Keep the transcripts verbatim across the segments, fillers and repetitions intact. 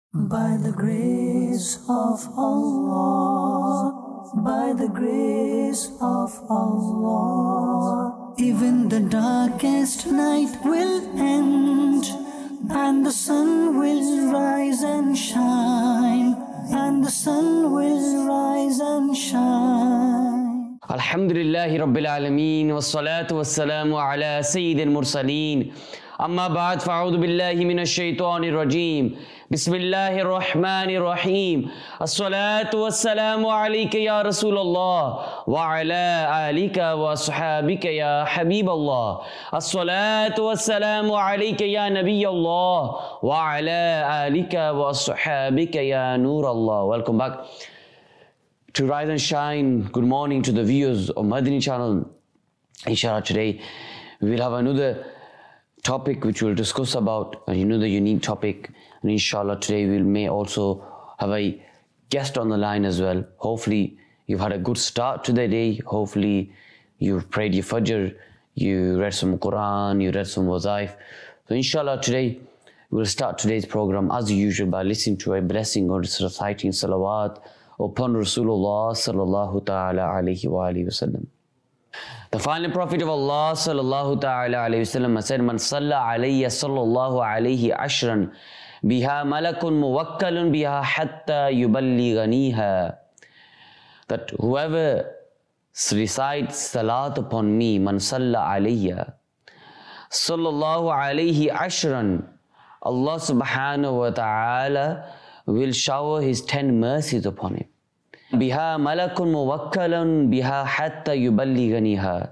By the grace of Allah, by the grace of Allah, even the darkest night will end, and the sun will rise and shine, and the sun will rise and shine. Alhamdulillahi Rabbil Alameen, wassalatu wassalamu ala Sayyidil Mursaleen. Amma ba'd, fa'udhu billahi minash shaitanir rajeem. Bismillahir Rahmanir Rahim. As-salatu wassalamu alayka ya Rasulullah wa ala alika wa ashabika ya Habiballah. As-salatu wassalamu alayka ya Nabiyallah wa ala alika wa ashabika ya Nurallah. Welcome back to Rise and Shine. Good morning to the viewers of Madani channel. Inshallah, today we will have another topic which we'll discuss about, and you know the unique topic, and inshallah today we may also have a guest on the line as well. Hopefully you've had a good start to the day. Hopefully you've prayed your Fajr, you read some Quran, you read some Wazaif. So inshallah today we'll start today's program as usual by listening to a blessing or reciting salawat upon Rasulullah sallallahu ta'ala alayhi wa alayhi wa sallam. The final Prophet of Allah sallallahu ta'ala alayhi wa sallam said, Man salla alayya sallallahu alayhi ashran biha malakun muwakkalun biha hatta yuballighaniha. That whoever recites salat upon me, man salla alayya sallallahu alayhi ashran, Allah subhanahu wa ta'ala will shower his ten mercies upon him. Biha malakun muwakkalun biha hatta yuballighaniha.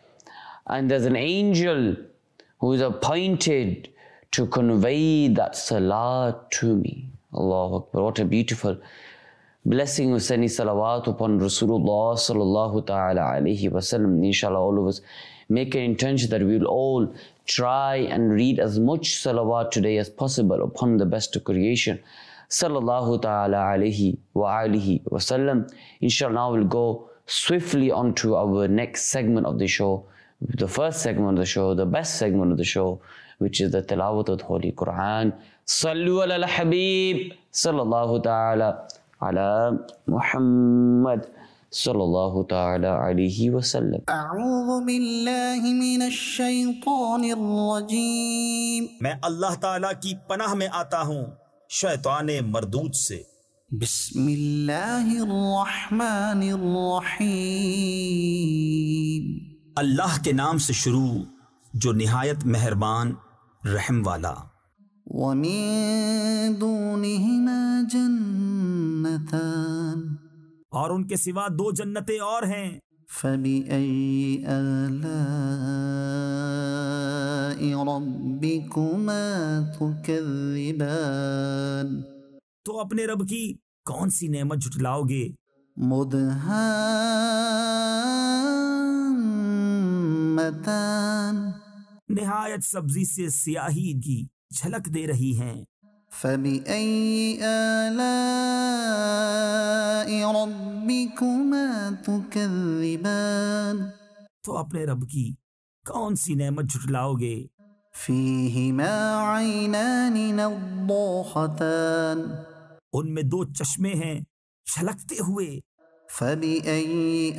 And there's an angel who is appointed to convey that salat to me. Allahu Akbar. What a beautiful blessing of sending salawat upon Rasulullah sallallahu ta'ala alayhi wa sallam. Inshallah, all of us make an intention that we will all try and read as much salawat today as possible upon the best of creation, sallallahu ta'ala alayhi wa alihi wa sallam. Inshallah, now we'll go swiftly on to our next segment of the show, the first segment of the show, the best segment of the show, which is the tilawat of the Holy Quran. Sallu ala al-Habib, sallallahu ta'ala ala Muhammad, sallallahu ta'ala alayhi wa sallam. A'udhu billahi minash shaitanir rajeem. मैं अल्लाह ताला की पनाह में आता हूँ शैताने मरदूद से. बिस्मिल्लाहिर रहमानिर रहीम. अल्लाह के नाम से शुरू जो निहायत मेहरबान रहम वाला. वमिन दूनिहिमा जन्नतान. और उनके सिवा दो जन्नतें और हैं. फबिअय्यि आलाइ रब्बिकुमा तुकज़्ज़िबान. तो अपने रब की कौन सी नेमत झुटलाओगे. मुदहाम्मतान. निहायत सब्जी से सियाही की झलक दे रही हैं. फबिअय्यि आलाइ रब्बिकुमा तुकज़्ज़िबान. तो अपने रब की कौन सी नेमत झुटलाओगे. फीहिमा ऐनानि नद्दाखतान. उनमें दो चश्मे हैं छलकते हुए. फबिअय्यि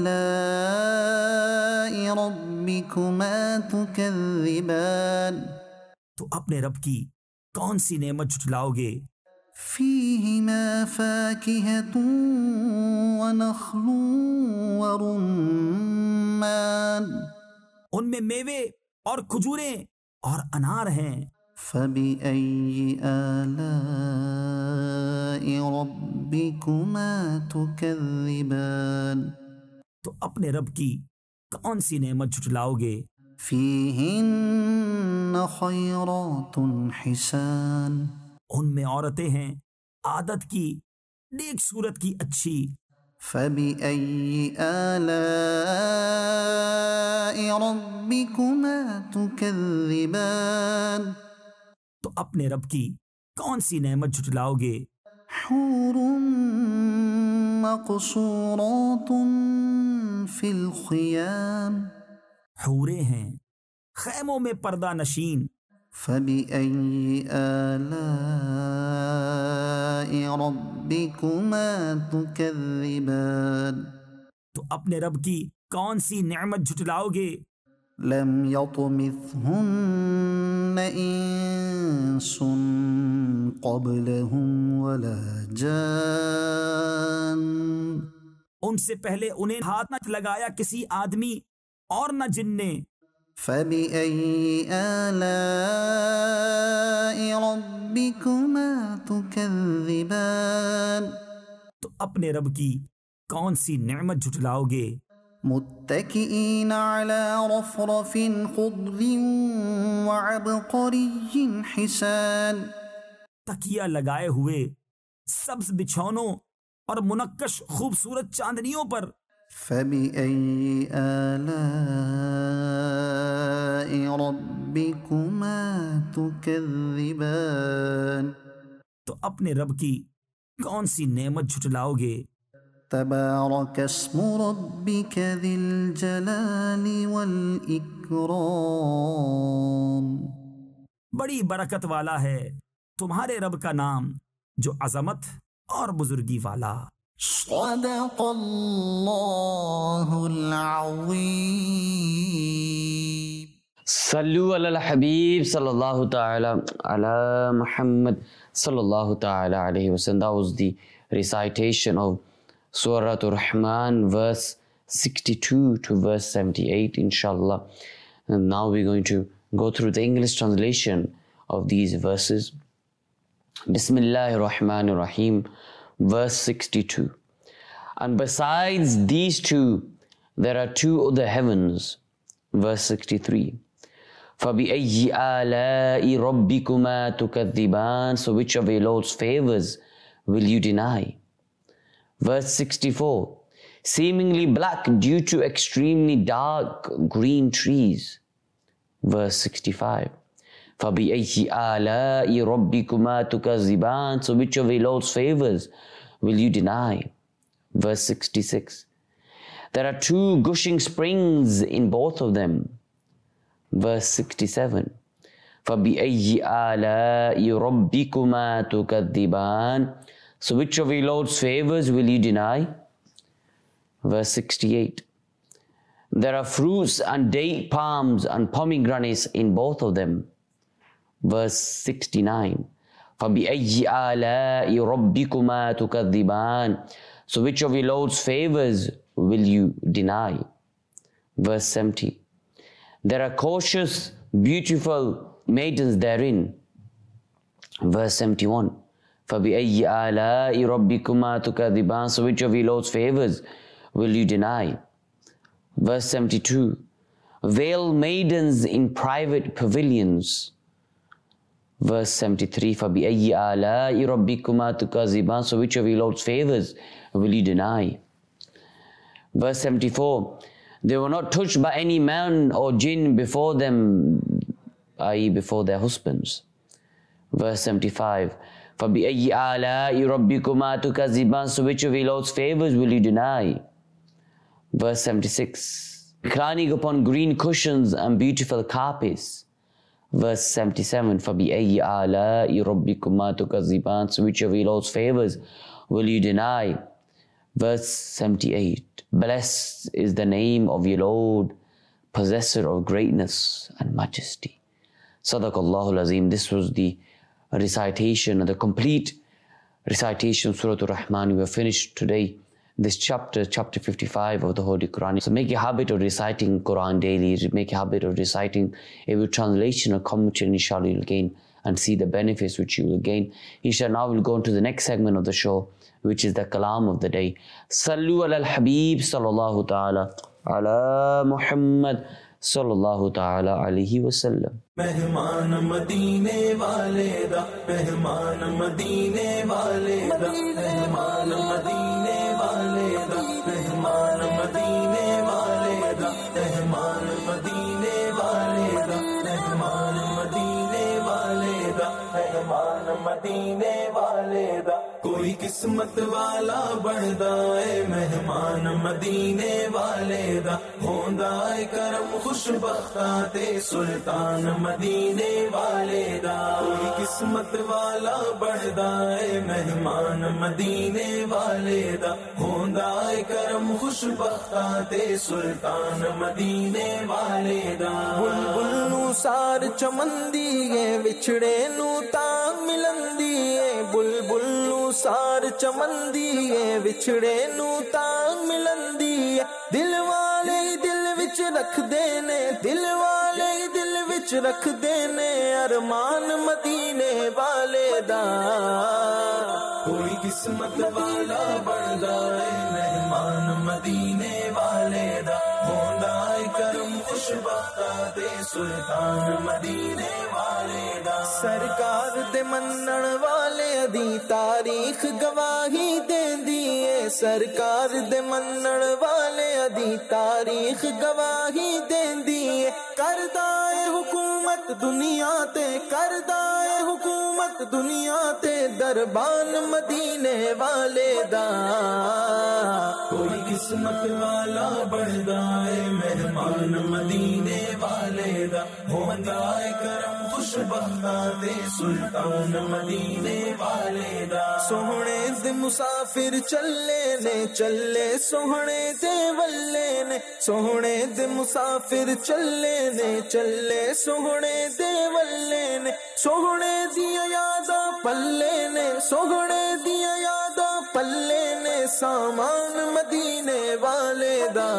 आलाइ रब्बिकुमा तुकज़्ज़िबान. तो अपने रब की कौन सी नेमत झुटलाओगे. फीहिमा फाकिहतुन व नख्लुन व रुम्मान. उनमें मेवे और खजूरें और अनार हैं. फबिअय्यि आलाइ रब्बिकुमा तुकज़्ज़िबान. तो अपने रब की कौन सी नेमत झुटलाओगे. फीहिन्न खैरातुन हिसान. उनमें औरतें हैं आदत की नेक सूरत की अच्छी. फबिअय्यि आलाइ रब्बिकुमा तुकज़्ज़िबान. तो अपने रब की कौन सी नेमत झुटलाओगे. हूरुन मक़सूरातुन फिल ख़ियाम. हूरें हैं खैमों में पर्दा नशीन. फबिअय्यि आलाइ रब्बिकुमा तुकज़्ज़िबान। तो अपने रब की कौन सी नेमत झुटलाओगे? लम यतमिथहुन्न इंसुन क़ब्लहुम वला जान। उनसे पहले उन्हें हाथ न लगाया किसी आदमी और न जिन ने। फबिअय्यि आलाइ रब्बिकुमा तुकज़्ज़िबान। तो अपने रब की कौन सी नेमत झुटलाओगे? मुत्तकिईन अला रफ़रफ़िन ख़ुद्रिन व अबक़रिय्यिन हिसान। तकिया लगाए हुए सब्ज बिछौनों और मुनक्कश खूबसूरत चांदनियों पर। फबिअय्यि आलाइ रब्बिकुमा तुकज़्ज़िबान। तो अपने रब की कौन सी नेमत झुटलाओगे? तबारक अस्मु रब्बिक ज़िल जलाली वल इकराम। बड़ी बरकत वाला है तुम्हारे रब का नाम जो अजमत और बुजुर्गी वाला। सदक़ल्लाहुल अज़ीम। सल्लु अलल हबीब सल्लल्लाहु ta'ala ala Muhammad sallallahu ta'ala alayhi wa sallam. That was the recitation of Surah Ar-Rahman, verse sixty-two to verse seventy-eight, inshallah. And now we're going to go through the English translation of these verses. Bismillahir Rahmanir Rahim, verse sixty-two. And besides these two, there are two other heavens. Verse sixty-three. فَبِأَيِّ آلَاءِ رَبِّكُمَا تُكَذِّبَانِ. So which of your Lord's favors will you deny? Verse sixty-four. Seemingly black due to extremely dark green trees. Verse sixty-five. فَبِأَيِّ آلَاءِ رَبِّكُمَا تُكَذِّبَانِ. So which of your Lord's favors will you deny? Verse sixty-six. There are two gushing springs in both of them. Verse sixty-seven. فَبِأَيِّ آلَاءِ رَبِّكُمَا تُكَذِّبَانِ. So which of your Lord's favors will you deny? Verse sixty-eight. There are fruits and date palms and pomegranates in both of them. Verse sixty-nine. فَبِأَيِّ آلَاءِ رَبِّكُمَا تُكَذِّبَانِ. So which of your Lord's favors will you deny? Verse seventy. There are cautious, beautiful maidens therein. Verse seventy-one. فَبِأَيِّ آلَاءِ رَبِّكُمَا تُكَذِّبَانِ. So which of your Lord's favors will you deny? Verse seventy-two. Veiled maidens in private pavilions. Verse seventy-three. فَبِأَيِّ آلَاءِ رَبِّكُمَا تُكَذِّبَانِ. So which of your Lord's favors will you deny? Verse seventy-four. They were not touched by any man or jinn before them, that is before their husbands. Verse seventy-five. فَبِأَيِّ آلَاءِ رَبِّكُمَا تُكَذِّبَانِ. So which of your Lord's favors will you deny? Verse seventy-six. Reclining upon green cushions and beautiful carpets. Verse seventy-seven. فَبِأَيِّ آلَاءِ رَبِّكُمَا تُكَذِّبَانِ. So which of your Lord's favors will you deny? Verse seventy-eight. Blessed is the name of your Lord, possessor of greatness and majesty. Sadaqallahul Azim. This was the recitation, the complete recitation of Surah Ar-Rahman. We have finished today this chapter, chapter fifty-five of the Holy Quran. So make a habit of reciting Quran daily. Make a habit of reciting every translation or commentary. Inshallah you'll gain and see the benefits which you will gain. Inshallah now we'll go into the next segment of the show, which is the kalam of the day. Sallu ala al-Habib sallallahu ta'ala ala Muhammad sallallahu ta'ala alayhi wa sallam. Mehman Madine wale da, Mehman Madine wale da, Mehman Madine wale da, Mehman Madine wale da, Mehman Madine wale da, Mehman Madine wale da. मेहमान मदीने वाले दा कोई किस्मत वाला बनदा है मेहमान मदीने वाले दा होंदा है करम खुशबख्ता ते सुल्तान मदीने वाले दा कोई किस्मत वाला बनदा है मेहमान मदीने वाले दा होंदा है करम खुशबख्ता ते सुल्तान मदीने वाले दा बुलबुल नू सार चमंदी है विछड़े नू तां मिलंदी है बुलबुल नू सार चमंदी है विछड़े नू तां मिलंदी है दिल वाले दिल विच रख देने दिल वाले दिल विच रख देने अरमान मदीने वाले दा कोई किस्मत वाला बनदा है मेहमान मदीने वाले दा होंदा है करम खुशबख्ता ते सुल्तान मदीने वाले दा सरकार दे मनण वाले दी तारीख गवाही देंदी है सरकार दे मनण वाले दी तारीख गवाही देंदी है करदा है हुकूमत दुनिया ते करदा है हुकूमत दुनिया ते दरबान मदीने वाले दा कोई किस्मत वाला बनदा है मेहमान मदीने वाले दा होंदा है करम खुशबख्ता ते सुल्तान मदीने वाले दा सोहणे दे मुसाफिर चले ने चले सोहणे दे वल्ले ने सोहणे दे मुसाफिर चले ने चले सोहणे दे वल्ले ने सोहणे दिया यादा पल्ले ने सोहणे दिया यादा पल्ले ने सामान मदीने वाले दा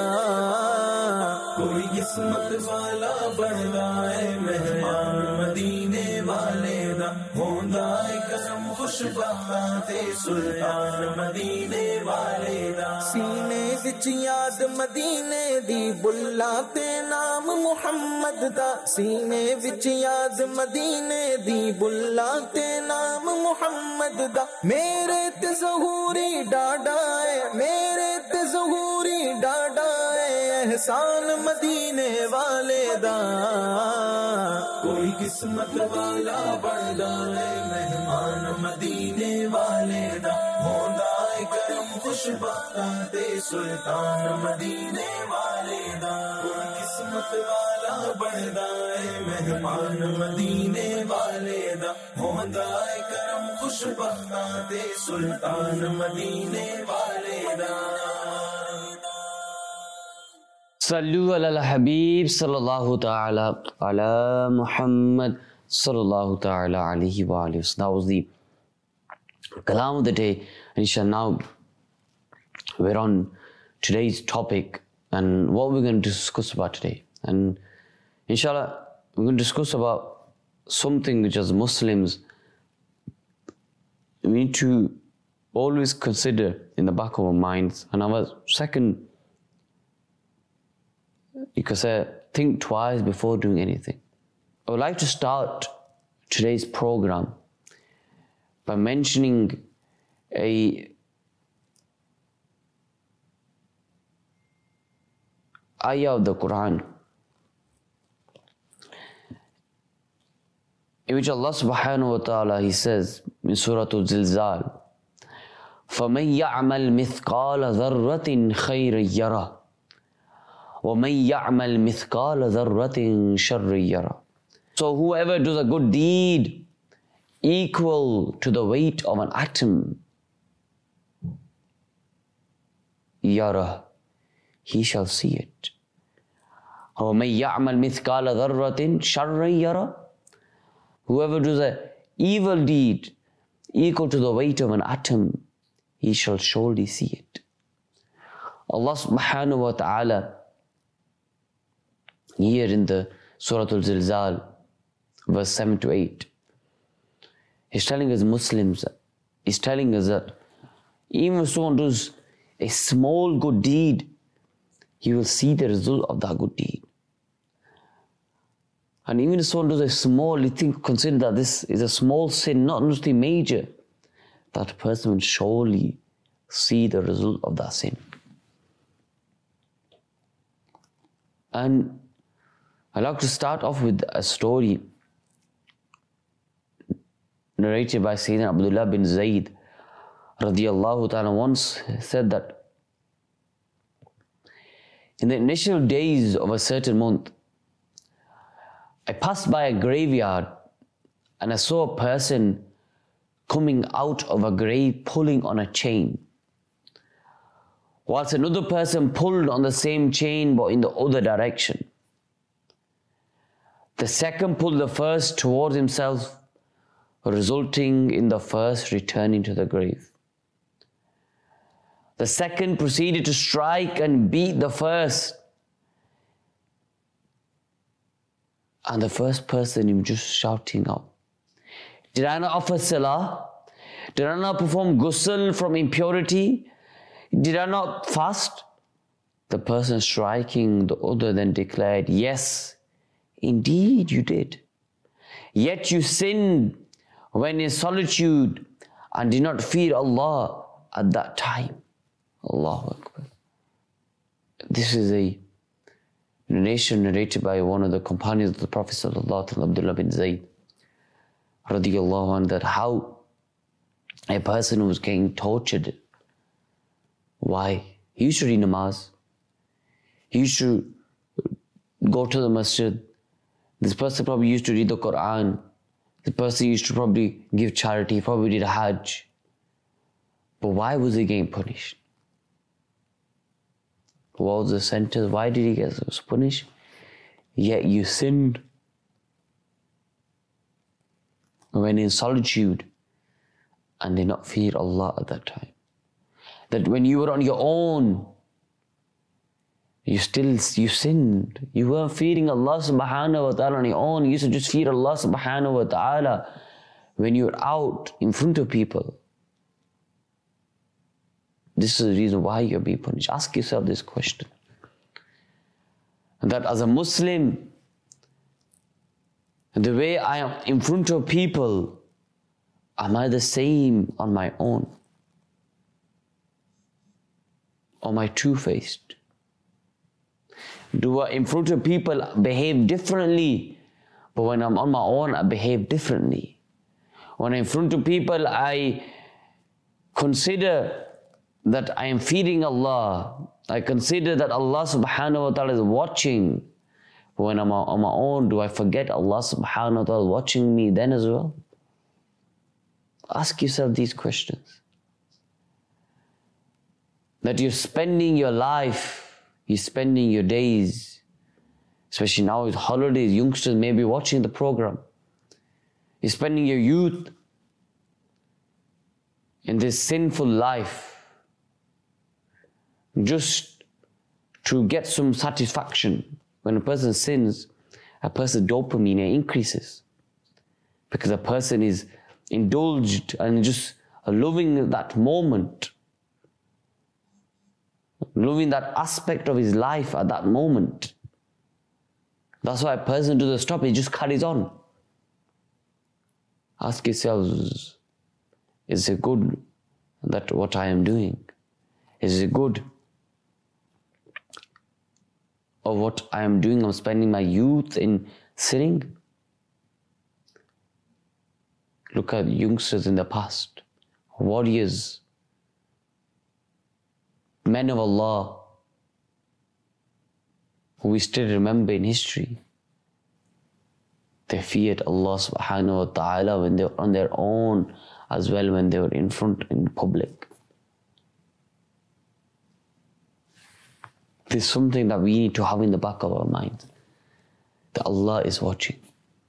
कोई किस्मत वाला बनदा है मेहमान मदीने वाले दा होंदा है कसम खुशबख्ता ते सुल्तान मदीने वाले दा सीने विच याद मदीने दी बुल्ला ते नाम मुहम्मद दा सीने विच याद मदीने दी बुल्ला ते नाम मुहम्मद दा मेरे ते ज़हूरी डाडा है मेरे ते ज़हूरी डाडा है एहसान मदीने वाले दा कोई किस्मत वाला बनदा है मेहमान मदीने वाले दा होंदा है करम खुशबख्ता ते सुल्तान मदीने वाले दा कोई किस्मत वाला बनदा है मेहमान मदीने वाले दा होंदा है करम खुशबख्ता ते सुल्तान मदीने वाले दा सल्लु अला हबीब सल्लल्लाहु ta'ala ala Muhammad sallallahu ta'ala alayhi wa alihi. That was the kalam of the day. Inshallah, now we're on today's topic and what we're going to discuss about today. And inshallah, we're going to discuss about something which as Muslims we need to always consider in the back of our minds. And our second, you could say, think twice before doing anything. I would like to start today's program by mentioning a ayah of the Quran in which Allah subhanahu wa ta'ala, He says in Surah Al-Zilzal, فَمَنْ يَعْمَلْ مِثْقَالَ ذَرَّةٍ خَيْرًا يَرَهُ وَمَنْ يَعْمَلْ مِثْقَالَ ذَرَّةٍ شَرًّا يَرَهُ. So whoever does a good deed equal to the weight of an atom, يَرَهُ, he shall see it. وَمَنْ يَعْمَلْ مِثْقَالَ ذَرَّةٍ شَرًّا يَرَهُ. Whoever does an evil deed equal to the weight of an atom, he shall surely see it. Allah subhanahu wa ta'ala here in the Surah Al-Zilzal, verse seven to eight, He's telling us Muslims, He's telling us that even if someone does a small good deed, he will see the result of that good deed. And even if someone does a small, you think, consider that this is a small sin, not necessarily major, that person will surely see the result of that sin. And I'd like to start off with a story narrated by Sayyidina Abdullah bin Zayd radiyallahu ta'ala, once said that in the initial days of a certain month, I passed by a graveyard and I saw a person coming out of a grave pulling on a chain, whilst another person pulled on the same chain but in the other direction. The second pulled the first towards himself, resulting in the first returning to the grave. The second proceeded to strike and beat the first. And the first person, he was just shouting out, "Did I not offer salah? Did I not perform ghusl from impurity? Did I not fast?" The person striking the other then declared, "Yes, indeed you did. Yet you sinned when in solitude and did not fear Allah at that time." Allahu Akbar. This is a narration narrated by one of the companions of the Prophet sallallahu alaihi wasallam, Abdullah bin Zayd radiyallahu anhu, that how a person who was getting tortured, why? He used to read namaz. He used to go to the masjid. This person probably used to read the Quran. The person used to probably give charity. He probably did a hajj. But why was he getting punished? What was the sentence? Why did he get punished? Yet you sinned when in solitude and did not fear Allah at that time. That when you were on your own, you still, you sinned. You weren't fearing Allah subhanahu wa ta'ala on your own. You used to just fear Allah subhanahu wa ta'ala when you were out in front of people. This is the reason why you're being punished. Ask yourself this question. And that as a Muslim, the way I am in front of people, am I the same on my own? Or am I two-faced? Do I in front of people behave differently, but when I'm on my own, I behave differently? When I'm in front of people, I consider that I am feeding Allah. I consider that Allah subhanahu wa ta'ala is watching. But when I'm on my own, do I forget Allah subhanahu wa ta'ala is watching me then as well? Ask yourself these questions. That you're spending your life, you're spending your days, especially now with holidays, youngsters may be watching the program. You're spending your youth in this sinful life just to get some satisfaction. When a person sins, a person's dopamine increases because a person is indulged and just loving that moment, loving that aspect of his life at that moment. That's why a person doesn't stop, he just carries on. Ask yourselves, is it good that what I am doing? Is it good of what I am doing? I'm spending my youth in sinning. Look at youngsters in the past, warriors, men of Allah, who we still remember in history. They feared Allah subhanahu wa ta'ala when they were on their own, as well when they were in front in public. This is something that we need to have in the back of our mind, that Allah is watching.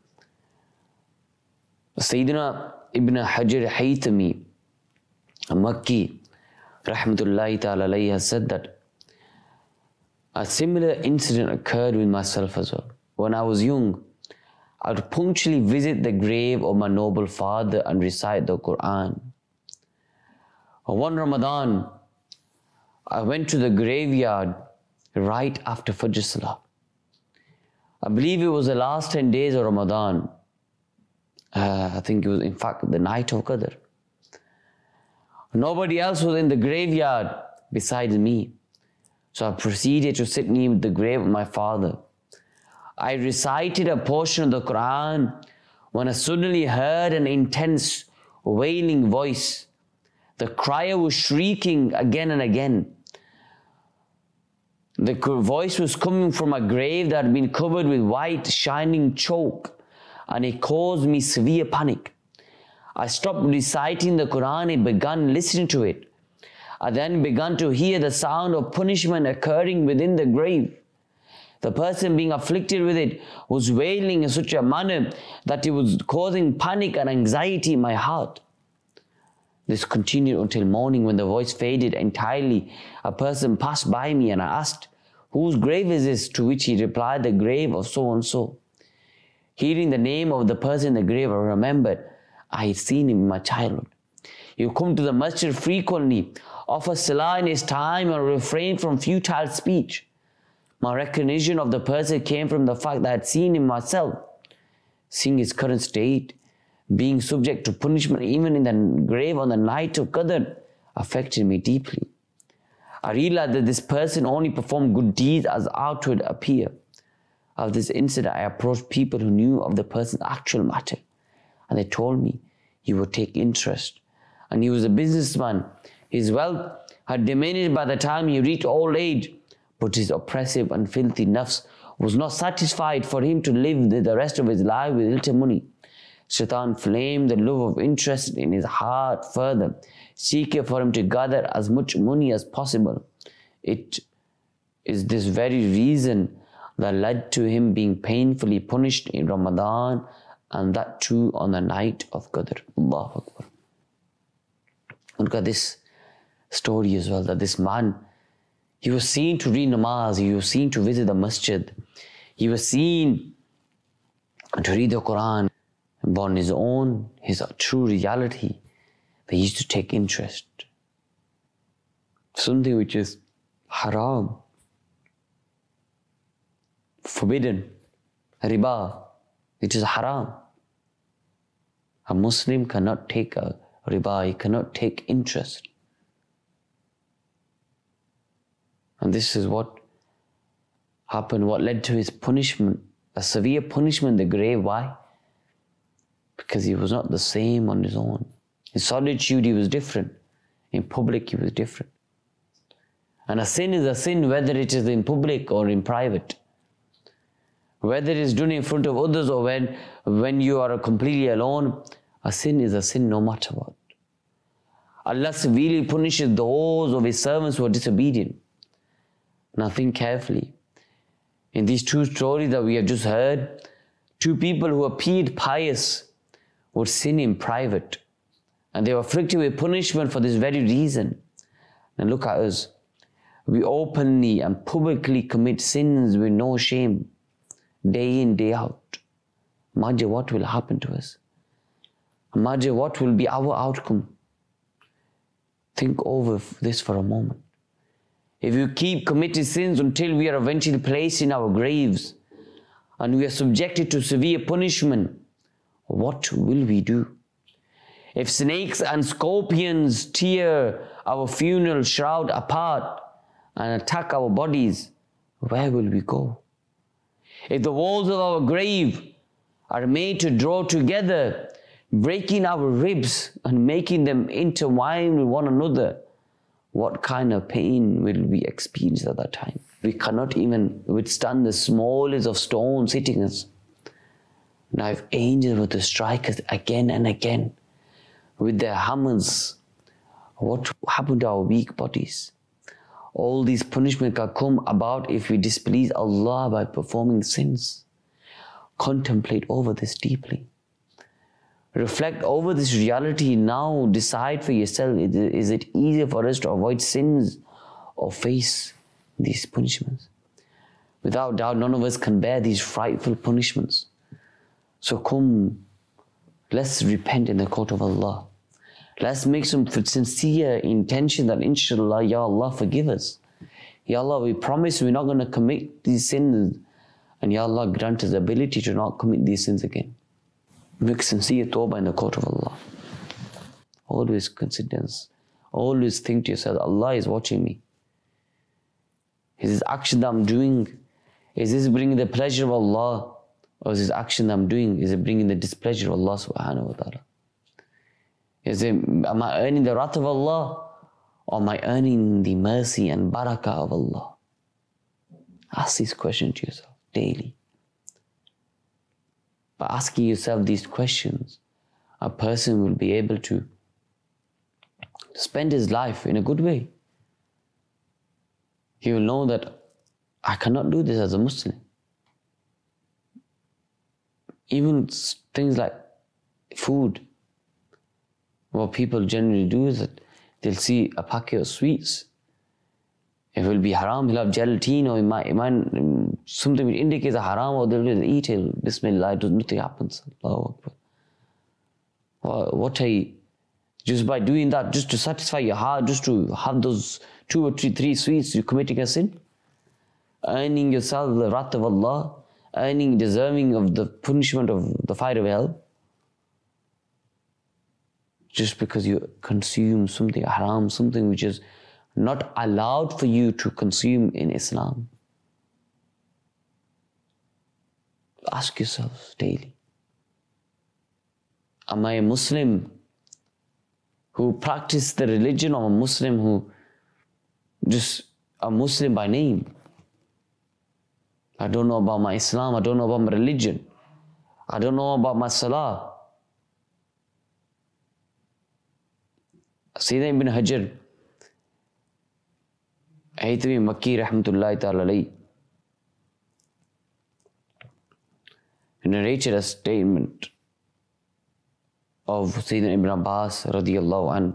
Sayyidina Ibn Hajar Haytami, a Makki, rahmatullahi ta'ala alayhi, has said that a similar incident occurred with myself as well. When I was young, I would punctually visit the grave of my noble father and recite the Quran. One Ramadan, I went to the graveyard right after Fajr Salah. I believe it was the last ten days of Ramadan. Uh, I think it was in fact the night of Qadr. Nobody else was in the graveyard besides me. So I proceeded to sit near the grave of my father. I recited a portion of the Quran when I suddenly heard an intense wailing voice. The crier was shrieking again and again. The voice was coming from a grave that had been covered with white shining chalk, and it caused me severe panic. I stopped reciting the Quran and began listening to it. I then began to hear the sound of punishment occurring within the grave. The person being afflicted with it was wailing in such a manner that it was causing panic and anxiety in my heart. This continued until morning, when the voice faded entirely. A person passed by me and I asked, "Whose grave is this?" To which he replied, "The grave of so-and-so." Hearing the name of the person in the grave, I remembered I had seen him in my childhood. He would come to the masjid frequently, offer salah in his time, and refrain from futile speech. My recognition of the person came from the fact that I had seen him myself. Seeing his current state, being subject to punishment even in the grave on the night of Qadr, affected me deeply. I realized that this person only performed good deeds as outward appear. Of this incident, I approached people who knew of the person's actual matter, and they told me he would take interest. And he was a businessman. His wealth had diminished by the time he reached old age, but his oppressive and filthy nafs was not satisfied for him to live the rest of his life with little money. Shaitan flamed the love of interest in his heart further, seeking for him to gather as much money as possible. It is this very reason that led to him being painfully punished in Ramadan, and that too on the night of Qadr. Allahu Akbar. Look at this story as well, that this man, he was seen to read namaz, he was seen to visit the masjid, he was seen to read the Quran, but on his own, his true reality, they used to take interest. Something which is haram, forbidden, riba, which is haram. A Muslim cannot take a riba, he cannot take interest. And this is what happened, what led to his punishment, a severe punishment in the grave. Why? Because he was not the same on his own. In solitude he was different. In public he was different. And a sin is a sin whether it is in public or in private. Whether it is done in front of others or when, when you are completely alone, a sin is a sin no matter what. Allah severely punishes those of His servants who are disobedient. Now think carefully. In these two stories that we have just heard, two people who appeared pious would sin in private, and they were afflicted with punishment for this very reason. Now look at us. We openly and publicly commit sins with no shame, day in, day out. Imagine what will happen to us. Imagine what will be our outcome. Think over this for a moment. If you keep committing sins until we are eventually placed in our graves and we are subjected to severe punishment, what will we do? If snakes and scorpions tear our funeral shroud apart and attack our bodies, where will we go? If the walls of our grave are made to draw together, breaking our ribs and making them intertwine with one another, what kind of pain will we experience at that time? We cannot even withstand the smallest of stones hitting us. Now if angels were to strike us again and again with their hammers, what happened to our weak bodies? All these punishments can come about if we displease Allah by performing sins. Contemplate over this deeply. Reflect over this reality now. Decide for yourself, is it easier for us to avoid sins or face these punishments? Without doubt, none of us can bear these frightful punishments. So come, let's repent in the court of Allah. Let's make some sincere intention that inshallah, Ya Allah, forgive us. Ya Allah, we promise we're not going to commit these sins. And Ya Allah, grant us the ability to not commit these sins again. Make sincere tawbah in the court of Allah. Always consider this. Always think to yourself, Allah is watching me. Is this action that I'm doing, is this bringing the pleasure of Allah? Or is this action that I'm doing, is it bringing the displeasure of Allah subhanahu wa ta'ala? Is it, am I earning the wrath of Allah? Or am I earning the mercy and barakah of Allah? Ask these questions to yourself daily. By asking yourself these questions, a person will be able to spend his life in a good way. He will know that I cannot do this as a Muslim. Even things like food, what people generally do is that they'll see a packet of sweets. It will be haram, he'll have gelatin, or it might, it might, something which indicates a haram, or they'll eat it. Bismillah, nothing happens. Allahu Akbar. What, what a, just by doing that, just to satisfy your heart, just to have those two or three, three sweets, you're committing a sin. Earning yourself the wrath of Allah, earning, deserving of the punishment of the fire of hell. Just because you consume something haram, something which is not allowed for you to consume in Islam. Ask yourselves daily, am I a Muslim who practices the religion, or a Muslim who just a Muslim by name? I don't know about my Islam, I don't know about my religion, I don't know about my Salah. Sayyidina Ibn Hajar, Haythami Makki rahmatullahi ta'ala alayhi, narrated a statement of Sayyidina Ibn Abbas radiyallahu anhu,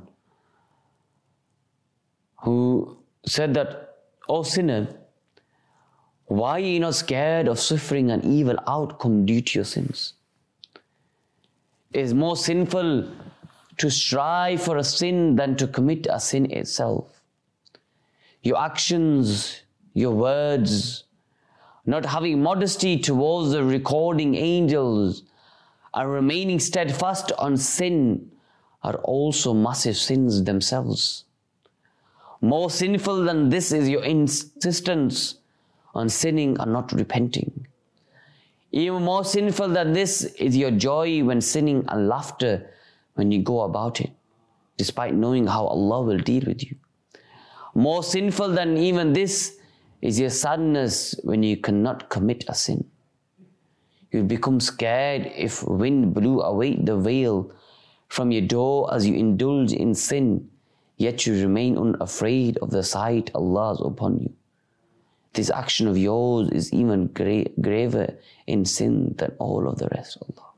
who said that, O sinner, why are you not scared of suffering an evil outcome due to your sins? It is more sinful to strive for a sin than to commit a sin itself. Your actions, your words, not having modesty towards the recording angels, and remaining steadfast on sin are also massive sins themselves. More sinful than this is your insistence on sinning and not repenting. Even more sinful than this is your joy when sinning and laughter when you go about it, despite knowing how Allah will deal with you. More sinful than even this is your sadness when you cannot commit a sin. You become scared if wind blew away the veil from your door as you indulge in sin, yet you remain unafraid of the sight Allah is upon you. This action of yours is even gra- graver in sin than all of the rest of Allah.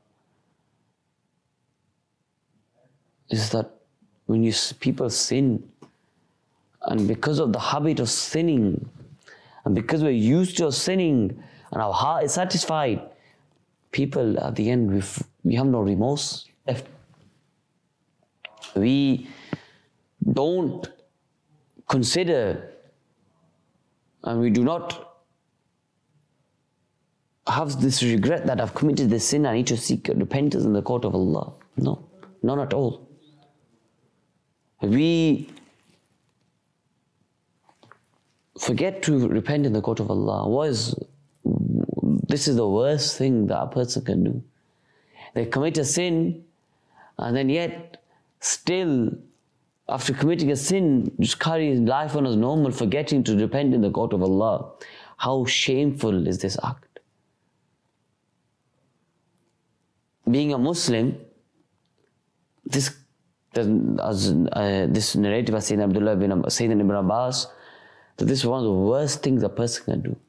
Is that when you people sin, and because of the habit of sinning, and because we're used to sinning, and our heart is satisfied, people at the end, we've, we have no remorse left. We don't consider, and we do not have this regret that I've committed this sin, I need to seek repentance in the court of Allah. No, none at all. We forget to repent in the court of Allah. What is, this is the worst thing that a person can do. They commit a sin, and then yet still, after committing a sin, just carry his life on as normal, forgetting to repent in the court of Allah. How shameful is this act? Being a Muslim, this as uh, this narrative of Sayyidina Abdullah bin Sayyidina Ibn Abbas, that this is one of the worst things a person can do.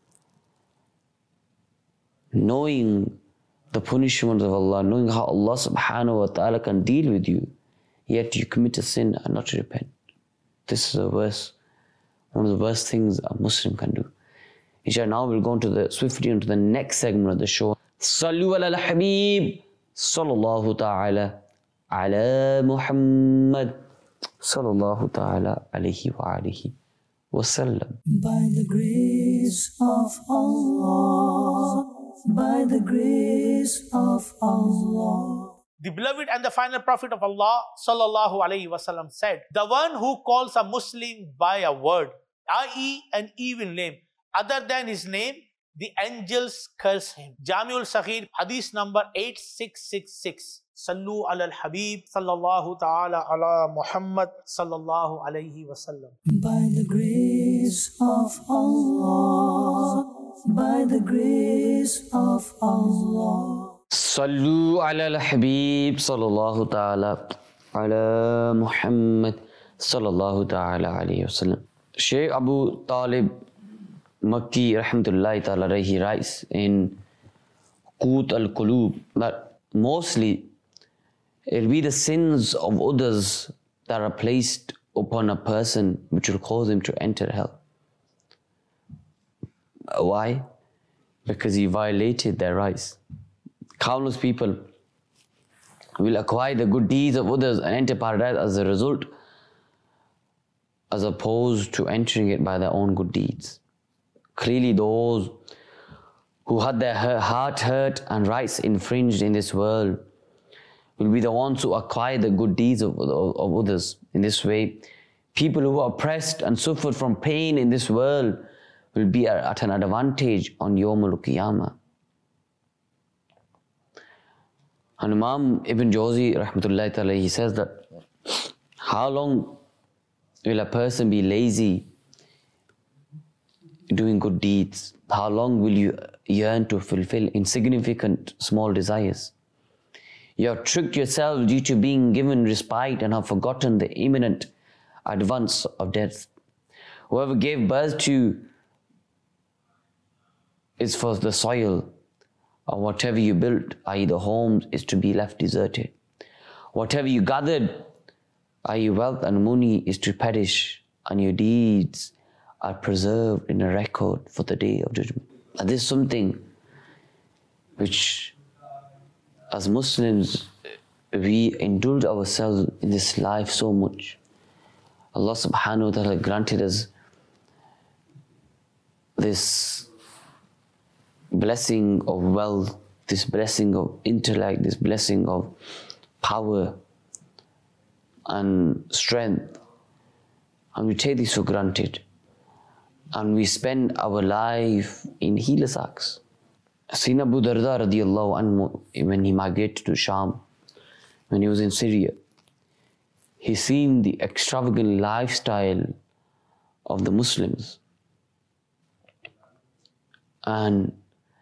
Knowing the punishment of Allah, knowing how Allah subhanahu wa ta'ala can deal with you, yet you commit a sin and not repent. This is the worst, one of the worst things a Muslim can do. Inshallah, now we'll go into the swiftly into the next segment of the show. Sallu ala al-Habib, sallallahu ta'ala ala Muhammad, sallallahu ta'ala alayhi wa alihi wa sallam. By the grace of Allah, by the grace of Allah. The beloved and the final prophet of Allah sallallahu alaihi wasallam said, the one who calls a Muslim by a word, that is an evil name, other than his name, the angels curse him. Jamiul Saghir, hadith number eight six six six. Sallu ala al-Habib sallallahu ta'ala ala Muhammad sallallahu alayhi wa sallam. By the grace of Allah, by the grace of Allah. Sallu ala al-Habib sallallahu ta'ala ala Muhammad sallallahu ta'ala alayhi wa sallam. Shaykh Abu Talib Makki rahmatullahi ta'ala, he writes in Qut al-Qulub that mostly it will be the sins of others that are placed upon a person which will cause him to enter hell. Why? Because he violated their rights. Countless people will acquire the good deeds of others and enter paradise as a result, as opposed to entering it by their own good deeds. Clearly those who had their heart hurt and rights infringed in this world will be the ones who acquire the good deeds of, of, of others. In this way, people who are oppressed and suffered from pain in this world will be at an advantage on Yawmul Qiyamah. And Imam Ibn Jawzi rahmatullahi ta'ala, he says that how long will a person be lazy doing good deeds? How long will you yearn to fulfill insignificant small desires? You have tricked yourself due to being given respite and have forgotten the imminent advance of death. Whoever gave birth to is for the soil, or whatever you built, that is the homes, is to be left deserted. Whatever you gathered, that is wealth and money, is to perish, and your deeds are preserved in a record for the day of judgment. And this is something which, as Muslims, we indulge ourselves in this life so much. Allah subhanahu wa ta'ala granted us this blessing of wealth, this blessing of intellect, this blessing of power and strength, and we take this for granted, and we spend our life in heedless acts. Sayyidina Abu Darda radiallahu anhu, when he migrated to Sham, when he was in Syria, he seen the extravagant lifestyle of the Muslims, and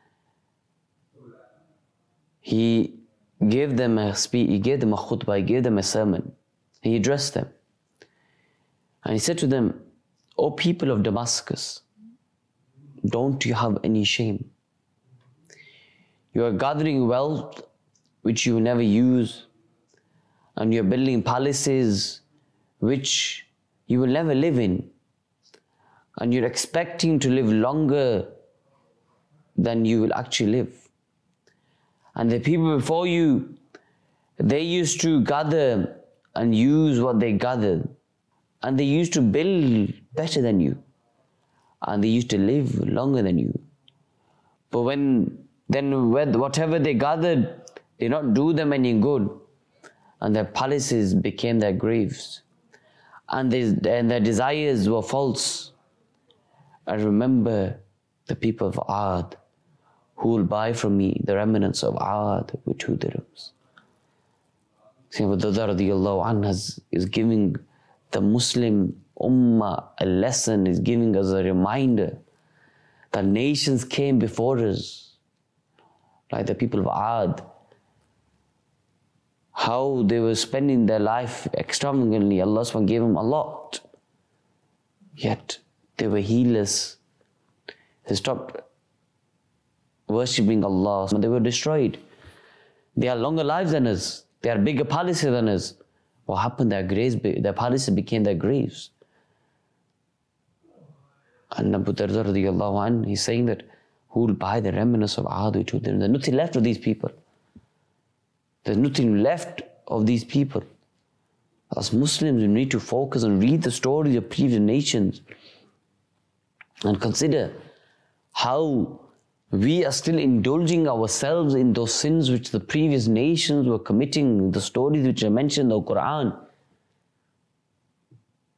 he gave them a speech, he gave them a khutbah, he gave them a sermon, he addressed them, and he said to them, "O people of Damascus, don't you have any shame? You are gathering wealth which you will never use, and you are building palaces which you will never live in, and you're expecting to live longer than you will actually live. And the people before you, they used to gather and use what they gathered, and they used to build better than you, and they used to live longer than you. But when then whatever they gathered did not do them any good, and their palaces became their graves, and, they, and their desires were false. I remember the people of Aad, who will buy from me the remnants of Aad with two dirhams." Sayyidina Abu Darda radiallahu anhu is giving the Muslim Ummah a lesson, is giving us a reminder that nations came before us, like the people of Aad, how they were spending their life extravagantly. Allah subhanahu wa ta'ala gave them a lot, yet they were heedless. They stopped worshipping Allah, they were destroyed. They are longer lives than us, they are bigger palaces than us. What happened? Their graves, their palaces became their graves. And Abu Darda radiallahu anhu, he's saying that who will buy the remnants of Aad with two dirhams? There's nothing left of these people. There's nothing left of these people. As Muslims, we need to focus and read the stories of previous nations and consider how we are still indulging ourselves in those sins which the previous nations were committing, the stories which are mentioned in the Quran.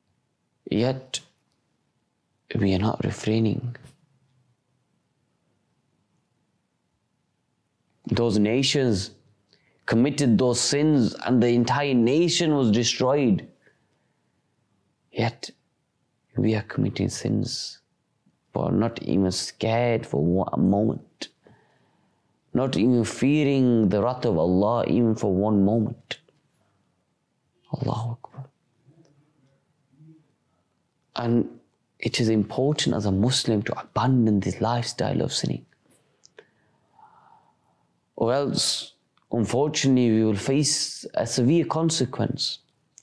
Yet, we are not refraining. those nations committed those sins and the entire nation was destroyed. Yet we are committing sins, but not even scared for one moment. Not even fearing the wrath of Allah even for one moment. Allahu Akbar. And it is important as a Muslim to abandon this lifestyle of sinning. Or else, unfortunately, we will face a severe consequence.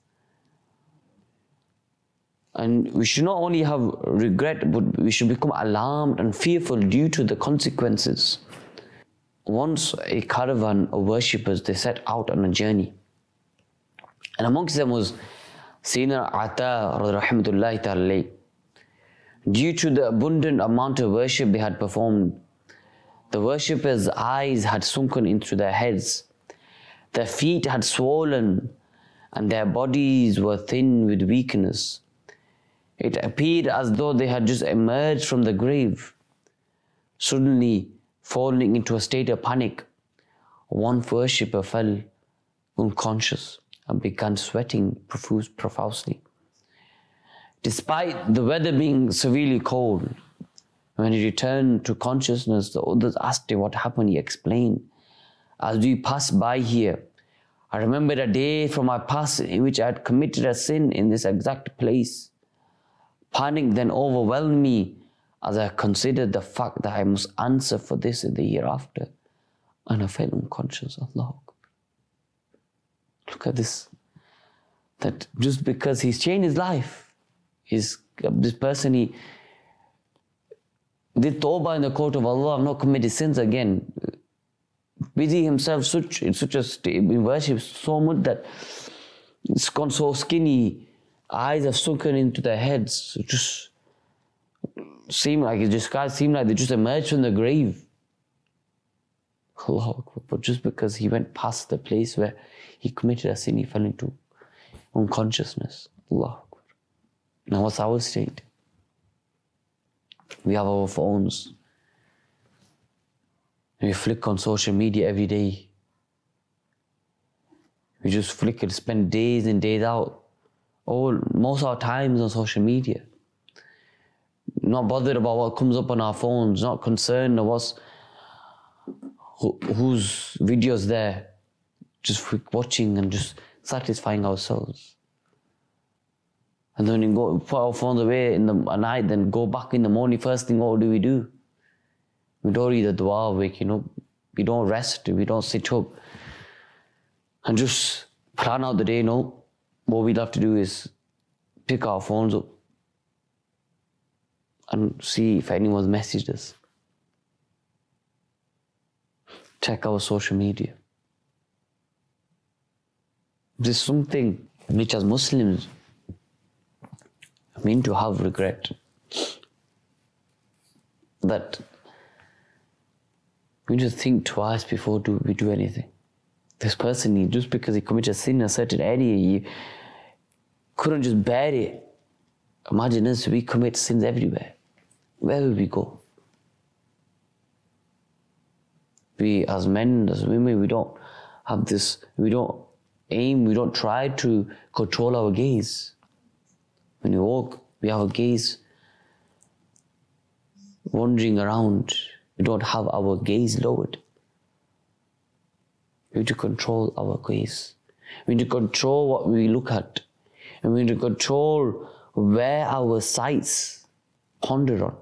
And we should not only have regret, but we should become alarmed and fearful due to the consequences. Once a caravan of worshippers, they set out on a journey. And amongst them was Sayyidina Ata rahmatullahi ta'ala. Due to the abundant amount of worship they had performed, the worshippers' eyes had sunken into their heads, their feet had swollen, and their bodies were thin with weakness. It appeared as though they had just emerged from the grave. Suddenly, falling into a state of panic, one worshipper fell unconscious and began sweating profuse, profusely. Despite the weather being severely cold, when he returned to consciousness, the others asked him what happened. He explained, "As we passed by here, I remembered a day from my past in which I had committed a sin in this exact place. Panic then overwhelmed me as I considered the fact that I must answer for this in the hereafter, and I fell unconscious." Allah. Look at this. That just because he's changed his life, he's, this person, he did tawbah in the court of Allah, I've not committed sins again. Busy himself such, in such a state, in worship so much that it's gone so skinny, eyes have sunken into their heads, it just seem like it just guys seem like they just emerged from the grave. Allah Akbar. But just because he went past the place where he committed a sin, he fell into unconsciousness. Allah Akbar. Now what's our state? We have our phones. We flick on social media every day. We just flick it, spend days and days out. All, most of our time is on social media. Not bothered about what comes up on our phones, not concerned of what's, who, whose videos there. Just watching and just satisfying ourselves. And then we go put our phones away in the at night, then go back in the morning. First thing, what do we do? We don't read the dua, waking up. We don't rest. We don't sit up and just plan out the day. No, what we'd have to do is pick our phones up and see if anyone's messaged us. Check our social media. There's something which as Muslims mean to have regret, that we need to think twice before do we do anything. This person, he, just because he committed a sin in a certain area, he couldn't just bear it. Imagine us, we commit sins everywhere. Where will we go? We as men, as women, we don't have this, we don't aim, we don't try to control our gaze. When we walk, we have a gaze wandering around. We don't have our gaze lowered. We need to control our gaze. We need to control what we look at. And we need to control where our sights ponder on.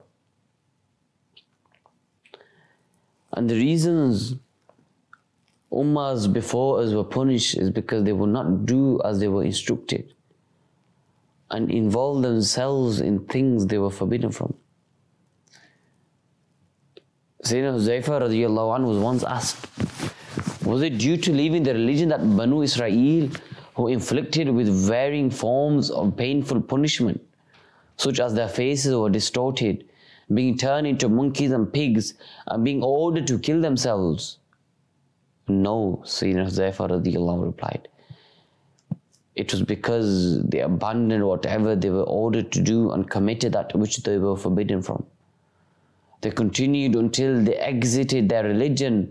And the reasons ummahs before us were punished is because they would not do as they were instructed and involve themselves in things they were forbidden from. Sayyidina Huzaifa radiallahu anhu was once asked, was it due to leaving the religion that Banu Israel, who inflicted with varying forms of painful punishment, such as their faces were distorted, being turned into monkeys and pigs, and being ordered to kill themselves? No, Sayyidina Huzaifa radiallahu anhu replied. It was because they abandoned whatever they were ordered to do and committed that which they were forbidden from. They continued until they exited their religion,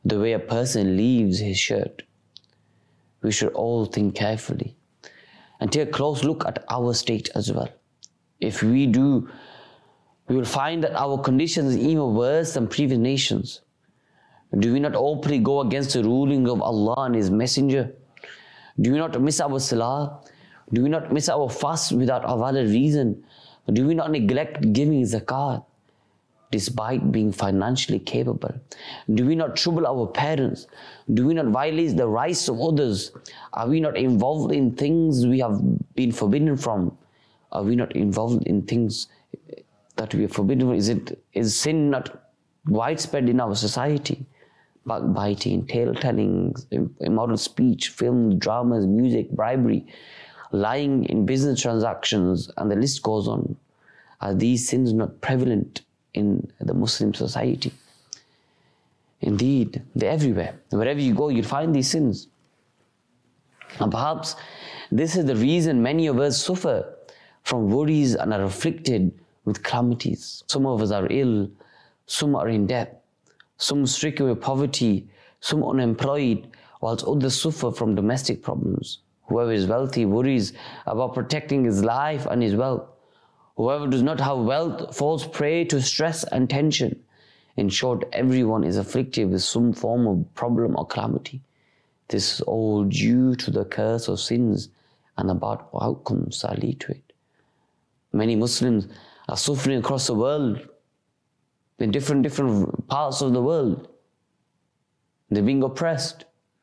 the way a person leaves his shirt. We should all think carefully and take a close look at our state as well. If we do, we will find that our condition is even worse than previous nations. Do we not openly go against the ruling of Allah and His Messenger? Do we not miss our salah? Do we not miss our fast without a valid reason? Do we not neglect giving zakat despite being financially capable? Do we not trouble our parents? Do we not violate the rights of others? Are we not involved in things we have been forbidden from? Are we not involved in things that we are forbidden from? Is it, is sin not widespread in our society? Backbiting, tale-telling, immoral speech, films, dramas, music, bribery, lying in business transactions, and the list goes on. Are these sins not prevalent in the Muslim society? Indeed, they're everywhere. Wherever you go, you'll find these sins. And perhaps this is the reason many of us suffer from worries and are afflicted with calamities. Some of us are ill, some are in debt, some stricken with poverty, some unemployed, whilst others suffer from domestic problems. Whoever is wealthy worries about protecting his life and his wealth. Whoever does not have wealth falls prey to stress and tension. In short, everyone is afflicted with some form of problem or calamity. This is all due to the curse of sins and the bad outcomes that lead to it. Many Muslims are suffering across the world, in different, different parts of the world. They're being oppressed.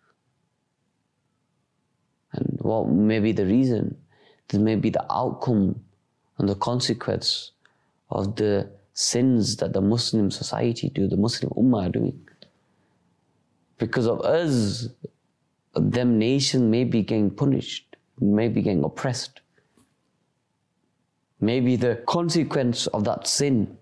And what may be the reason? This may be the outcome and the consequence of the sins that the Muslim society do, the Muslim Ummah are doing. Because of us, them nations may be getting punished, may be getting oppressed. Maybe the consequence of that sin.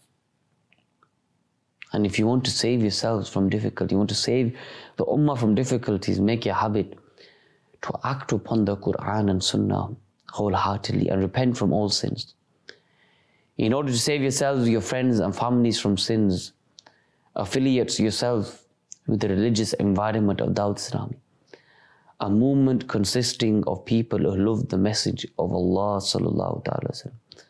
And if you want to save yourselves from difficulty, you want to save the Ummah from difficulties, make your habit to act upon the Quran and Sunnah wholeheartedly and repent from all sins. In order to save yourselves, your friends and families from sins, affiliate yourself with the religious environment of Dawat Islami, a movement consisting of people who love the message of Allah sallallahu ta'ala wasallam.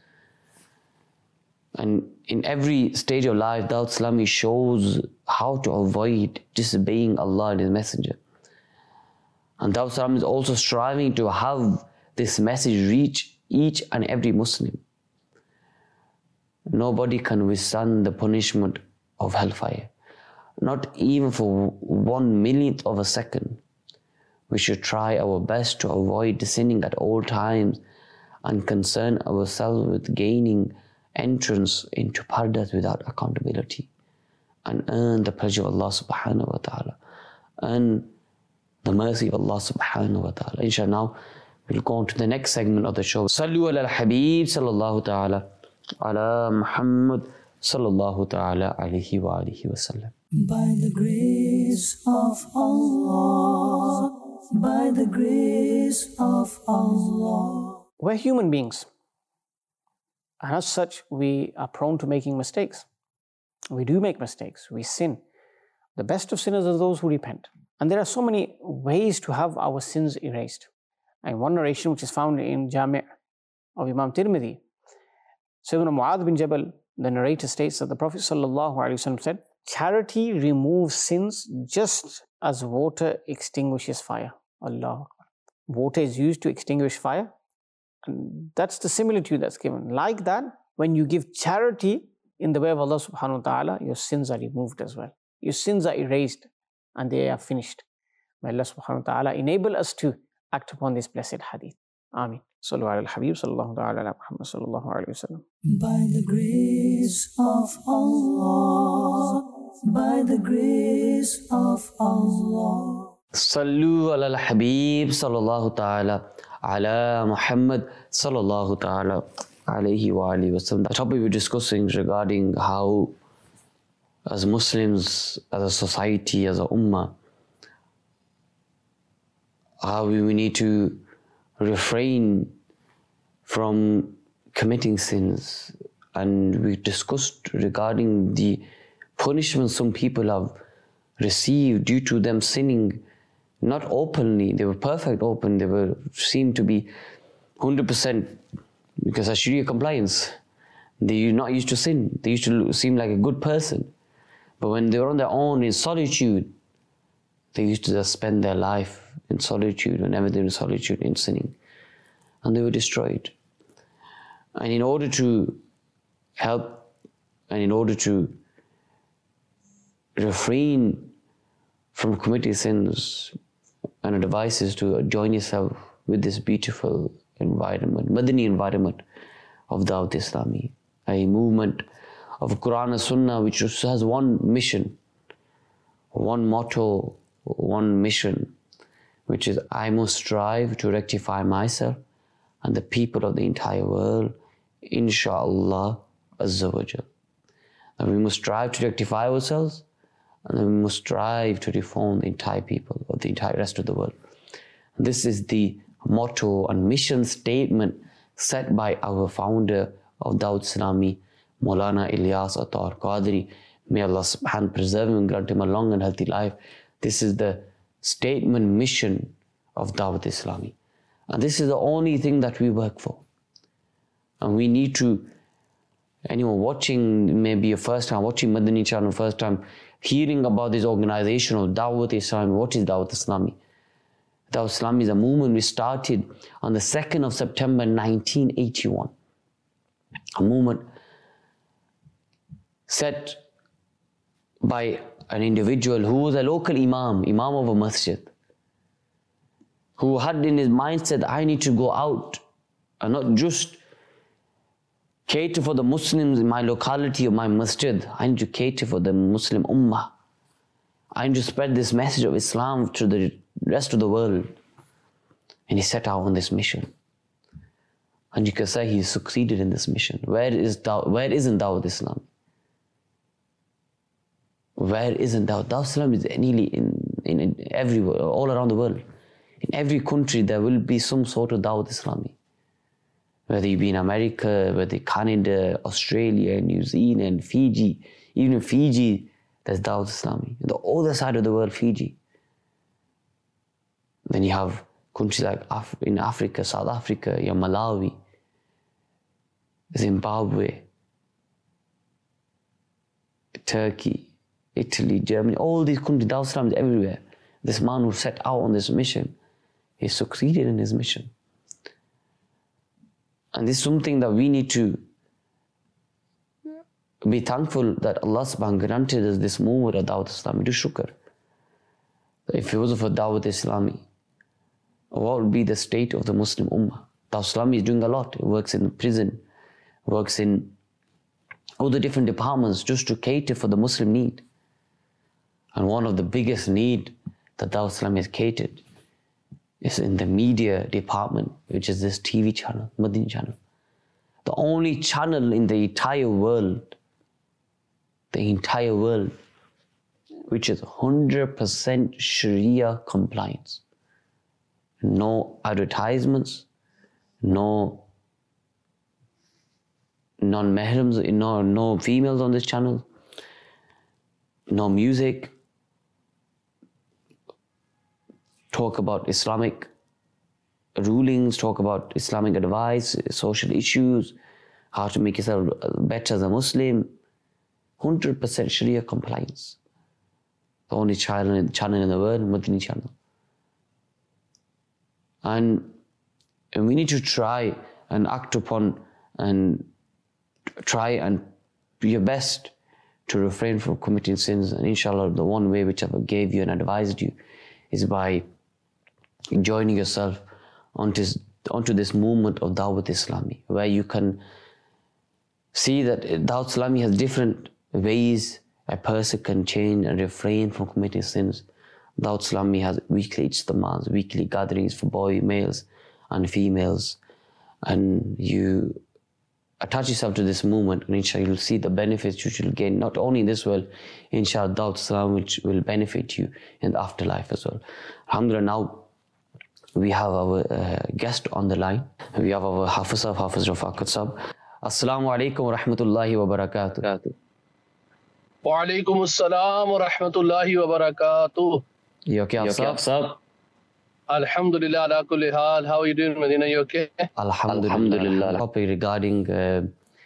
And in every stage of life, Dawat Islami shows how to avoid disobeying Allah and His Messenger. And Dawat Islami is also striving to have this message reach each and every Muslim. Nobody can withstand the punishment of hellfire, not even for one millionth of a second. We should try our best to avoid sinning at all times and concern ourselves with gaining entrance into paradise without accountability and earn the pleasure of Allah subhanahu wa ta'ala, earn the mercy of Allah subhanahu wa ta'ala. Inshallah, now we'll go on to the next segment of the show. Sallu ala al-Habib sallallahu ta'ala ala Muhammad sallallahu ta'ala alayhi wa alihi wa sallam. By the grace of Allah, by the grace of Allah. We're human beings. And as such, we are prone to making mistakes. We do make mistakes. We sin. The best of sinners are those who repent. And there are so many ways to have our sins erased. And one narration which is found in Jami' of Imam Tirmidhi, Sayyidina Mu'adh bin Jabal, the narrator states that the Prophet ﷺ said, charity removes sins just as water extinguishes fire. Allah. Water is used to extinguish fire. And that's the similitude that's given. Like that, when you give charity in the way of Allah subhanahu wa ta'ala, your sins are removed as well. Your sins are erased and they are finished. May Allah subhanahu wa ta'ala enable us to act upon this blessed hadith. Ameen. Sallu ala al-Habib sallallahu ta'ala ala Muhammad sallallahu alayhi wa sallam. By the grace of Allah, by the grace of Allah. Sallu ala al-Habib sallallahu ta'ala ala Muhammad sallallahu ta'ala alayhi wa alihi wa sallam. The topic we're discussing is regarding how as Muslims, as a society, as a ummah, how we need to refrain from committing sins. And we discussed regarding the punishment some people have received due to them sinning, not openly, they were perfect open, they were seemed to be one hundred percent because of Sharia compliance. They were not used to sin, they used to seem like a good person. But when they were on their own in solitude, they used to just spend their life in solitude, whenever they were in solitude, in sinning. And they were destroyed. And in order to help, and in order to refrain from committing sins, and advice is to join yourself with this beautiful environment, Madani environment of Dawat Islami, a movement of Quran and Sunnah which has one mission, one motto, one mission, which is I must strive to rectify myself and the people of the entire world, inshaAllah Azza wa Jal. And we must strive to rectify ourselves, and then we must strive to reform the entire people of the entire rest of the world. This is the motto and mission statement set by our founder of Dawat Islami, Maulana Ilyas Attar Qadri. May Allah subhanahu wa ta'ala preserve him and grant him a long and healthy life. This is the statement mission of Dawat Islami. And this is the only thing that we work for. And we need to, anyone watching, maybe a first time, watching Madani channel first time, hearing about this organization of Dawat Islami. What is Dawat Islami? Dawat Islami is a movement we started on the second of September nineteen eighty-one. A movement set by an individual who was a local imam, imam of a masjid, who had in his mindset, I need to go out and not just cater for the Muslims in my locality or my masjid. I need to cater for the Muslim ummah. I need to spread this message of Islam to the rest of the world. And he set out on this mission. And you can say he succeeded in this mission. Where is Daw- where isn't Dawat Islam? Where isn't Dawat? Dawat Islam is nearly in, in, in everywhere, all around the world. In every country there will be some sort of Dawat Islami. Whether you be in America, whether Canada, Australia, New Zealand, Fiji, even in Fiji, there's Dawat Islami. On the other side of the world, Fiji. Then you have countries like Af- in Africa, South Africa, you have Malawi, Zimbabwe, Turkey, Italy, Germany, all these countries, Dawat Islam is everywhere. This man who set out on this mission, he succeeded in his mission. And this is something that we need to be thankful that Allah subhanahu wa ta'ala granted us this movement of Dawat Islami. Do shukr. If it wasn't for Dawat Islami, what would be the state of the Muslim Ummah? Dawat Islami is doing a lot. It works in prison, works in all the different departments just to cater for the Muslim need. And one of the biggest need that Dawat Islami has catered is in the media department, which is this T V channel, Madani channel. The only channel in the entire world, the entire world, which is one hundred percent Sharia compliance. No advertisements, no non-mahrams, no, no females on this channel, no music, talk about Islamic rulings, talk about Islamic advice, social issues, how to make yourself better as a Muslim. one hundred percent Sharia compliance. The only channel, channel in the world, Madani channel. And, and we need to try and act upon and try and do your best to refrain from committing sins. And inshallah, the one way which I gave you and advised you is by joining yourself onto, onto this movement of Dawat Islami, where you can see that Dawat Islami has different ways a person can change and refrain from committing sins. Dawat Islami has weekly ijtima'as, weekly gatherings for boys, males and females. And you attach yourself to this movement, and inshallah you'll see the benefits you will gain, not only in this world, inshallah Dawat Islam which will benefit you in the afterlife as well. Alhamdulillah, now we have our uh, guest on the line. We have our Hafiz Sahab, Hafiz Rafaqat Sahab. Assalamu alaikum wa rahmatullahi wa barakatuh. Wa alaikum assalam wa rahmatullahi wa barakatuh. You okay, Afsab? Alhamdulillah ala kulli hal. How are you doing, Medina? You okay? Alhamdulillah. Alhamdulillah. Topic regarding uh,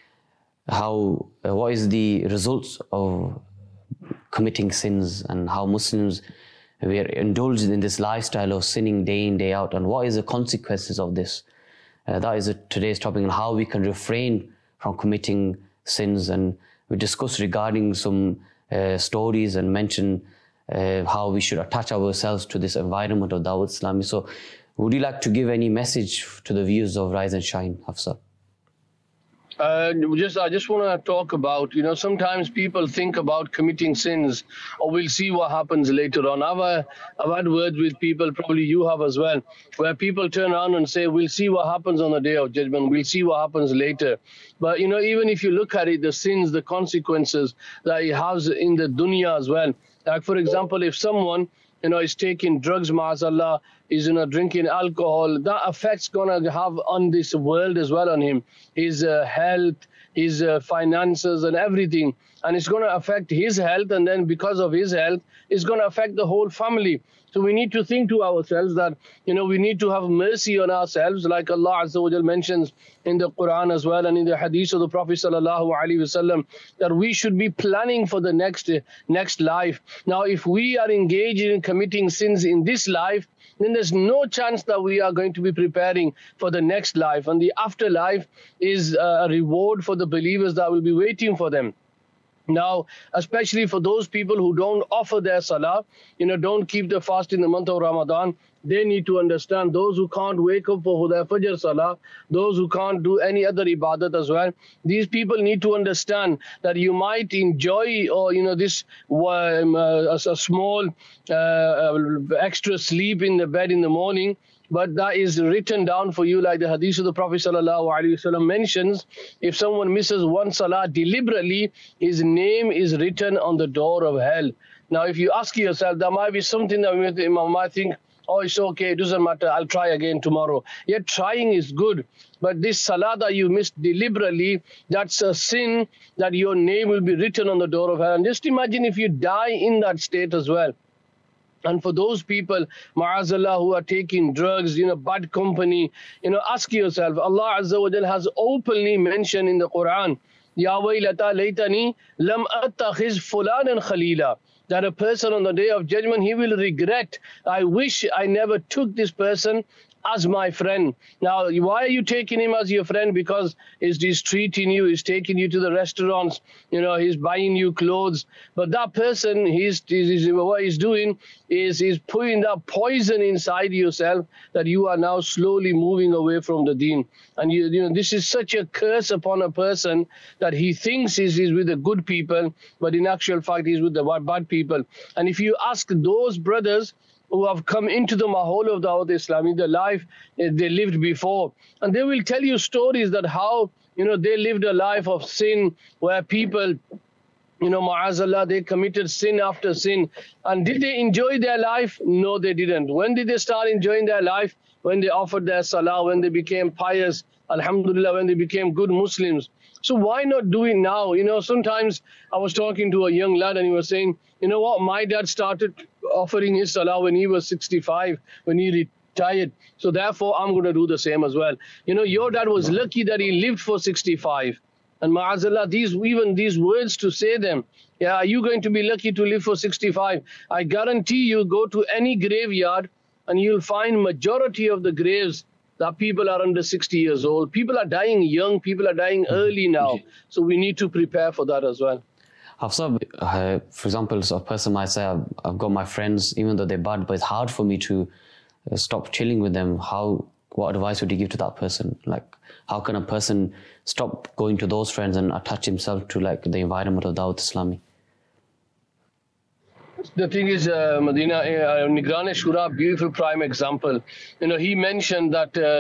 how, uh, what is the results of committing sins and how Muslims, we are indulged in this lifestyle of sinning day in, day out, and what is the consequences of this. Uh, that is a, today's topic, and how we can refrain from committing sins. And we discussed regarding some uh, stories and mention uh, how we should attach ourselves to this environment of Dawat Islami. So would you like to give any message to the viewers of Rise and Shine, Hafsa? Uh, just, I just want to talk about, you know, sometimes people think about committing sins, or we'll see what happens later on. I've, uh, I've had words with people, probably you have as well, where people turn around and say, we'll see what happens on the day of judgment, we'll see what happens later. But, you know, even if you look at it, the sins, the consequences that it has in the dunya as well. Like, for example, if someone, you know, is taking drugs, ma'azallah, is, you know, drinking alcohol, that effect's going to have on this world as well on him, his uh, health, his uh, finances and everything. And it's going to affect his health, and then because of his health, it's going to affect the whole family. So we need to think to ourselves that, you know, we need to have mercy on ourselves, like Allah Azza wa Jal mentions in the Quran as well, and in the hadith of the Prophet Sallallahu Alaihi Wasallam, that we should be planning for the next, uh, next life. Now, if we are engaged in committing sins in this life, then there's no chance that we are going to be preparing for the next life. And the afterlife is a reward for the believers that will be waiting for them. Now, especially for those people who don't offer their salah, you know, don't keep the fast in the month of Ramadan, they need to understand, those who can't wake up for their Fajr salah, those who can't do any other ibadat as well, these people need to understand that you might enjoy, or, you know, this um, uh, a, a small uh, extra sleep in the bed in the morning, but that is written down for you, like the hadith of the Prophet Sallallahu Alaihi Wasallam mentions. If someone misses one salah deliberately, his name is written on the door of hell. Now, if you ask yourself, there might be something that we might think, oh, it's okay, it doesn't matter, I'll try again tomorrow. Yet trying is good. But this salah that you missed deliberately, that's a sin, that your name will be written on the door of hell. And just imagine if you die in that state as well. And for those people, ma'azallah, who are taking drugs, you know, bad company, you know, ask yourself, Allah Azza wa Jal has openly mentioned in the Quran, Ya waylata laytani lam attakhiz fulanan khalila, that a person on the day of judgment, he will regret, I wish I never took this person as my friend. Now, why are you taking him as your friend? Because he's treating you, he's taking you to the restaurants, you know, he's buying you clothes. But that person, he's, he's what he's doing is he's putting that poison inside yourself, that you are now slowly moving away from the deen. And you, you know, this is such a curse upon a person, that he thinks he's, he's with the good people, but in actual fact, he's with the bad people. And if you ask those brothers who have come into the mahol of Dawat Islami, the life they lived before, and they will tell you stories that how, you know, they lived a life of sin, where people, you know, ma'azallah, they committed sin after sin. And did they enjoy their life? No, they didn't. When did they start enjoying their life? When they offered their salah, when they became pious, alhamdulillah, when they became good Muslims. So why not do it now? You know, sometimes I was talking to a young lad, and he was saying, you know what, my dad started offering his salah when he was sixty-five, when he retired. So therefore, I'm going to do the same as well. You know, your dad was lucky that he lived for sixty-five. And ma'azallah, these, even these words to say them, yeah, are you going to be lucky to live for sixty-five? I guarantee you, go to any graveyard and you'll find majority of the graves that people are under sixty years old. People are dying young, people are dying early now. So we need to prepare for that as well. Hafsa, uh, for example, so a person might say, I've, I've got my friends, even though they're bad, but it's hard for me to uh, stop chilling with them. How, what advice would you give to that person? Like, how can a person stop going to those friends and attach himself to like the environment of Dawat Islami? The thing is, uh, Medina, uh, Nigran-e-Shura, beautiful prime example. You know, he mentioned that uh,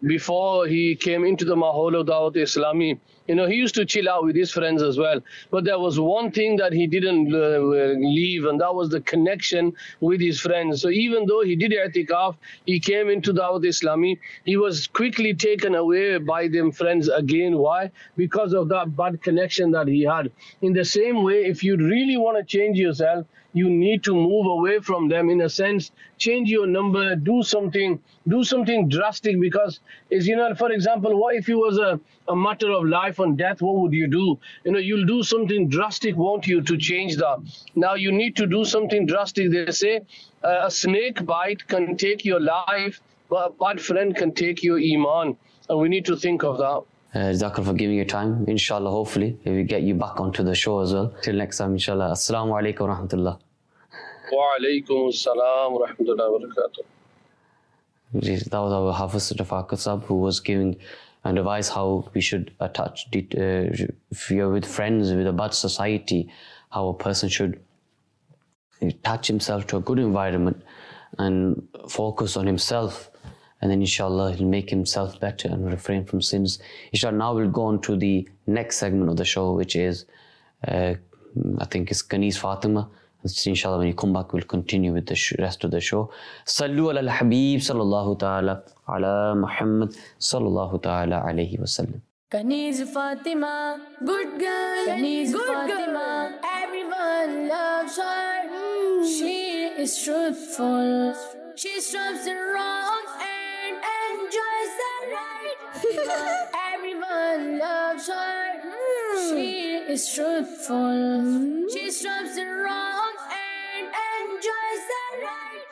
before he came into the Mahol of Dawat Islami, you know, he used to chill out with his friends as well. But there was one thing that he didn't uh, leave, and that was the connection with his friends. So even though he did i'tikaf, he came into Dawat Islami, he was quickly taken away by them friends again. Why? Because of that bad connection that he had. In the same way, if you really want to change yourself, you need to move away from them, in a sense, change your number, do something, do something drastic, because, is you know, for example, what if it was a, a matter of life and death, what would you do? You know, you'll do something drastic, won't you, to change that? Now you need to do something drastic. They say uh, a snake bite can take your life, but a bad friend can take your iman. And we need to think of that. Uh, Jazakallah for giving your time. Inshallah, hopefully, we will get you back onto the show as well. Till next time, inshallah. Assalamu alaikum wa rahmatullah. Wa alaikum assalam wa rahmatullahi wa barakatuh. That was our Hafiz Rafaqat Sahab, who was giving and advice how we should attach, uh, if you're with friends, with a bad society, how a person should attach himself to a good environment and focus on himself. And then inshallah, he'll make himself better and refrain from sins. Inshallah, now we'll go on to the next segment of the show, which is, uh, I think it's Kanis Fatima. And inshallah, when you come back, we'll continue with the rest of the show. Sallu ala al-Habib sallallahu ta'ala ala Muhammad sallallahu ta'ala alayhi wa sallam. Kanis Fatima, good girl. Kanis Fatima, everyone loves her. Mm. She is truthful. She stops the wrong and enjoys the right. Everyone loves her. Mm. She is truthful. Mm. She stops the wrong and enjoys the right.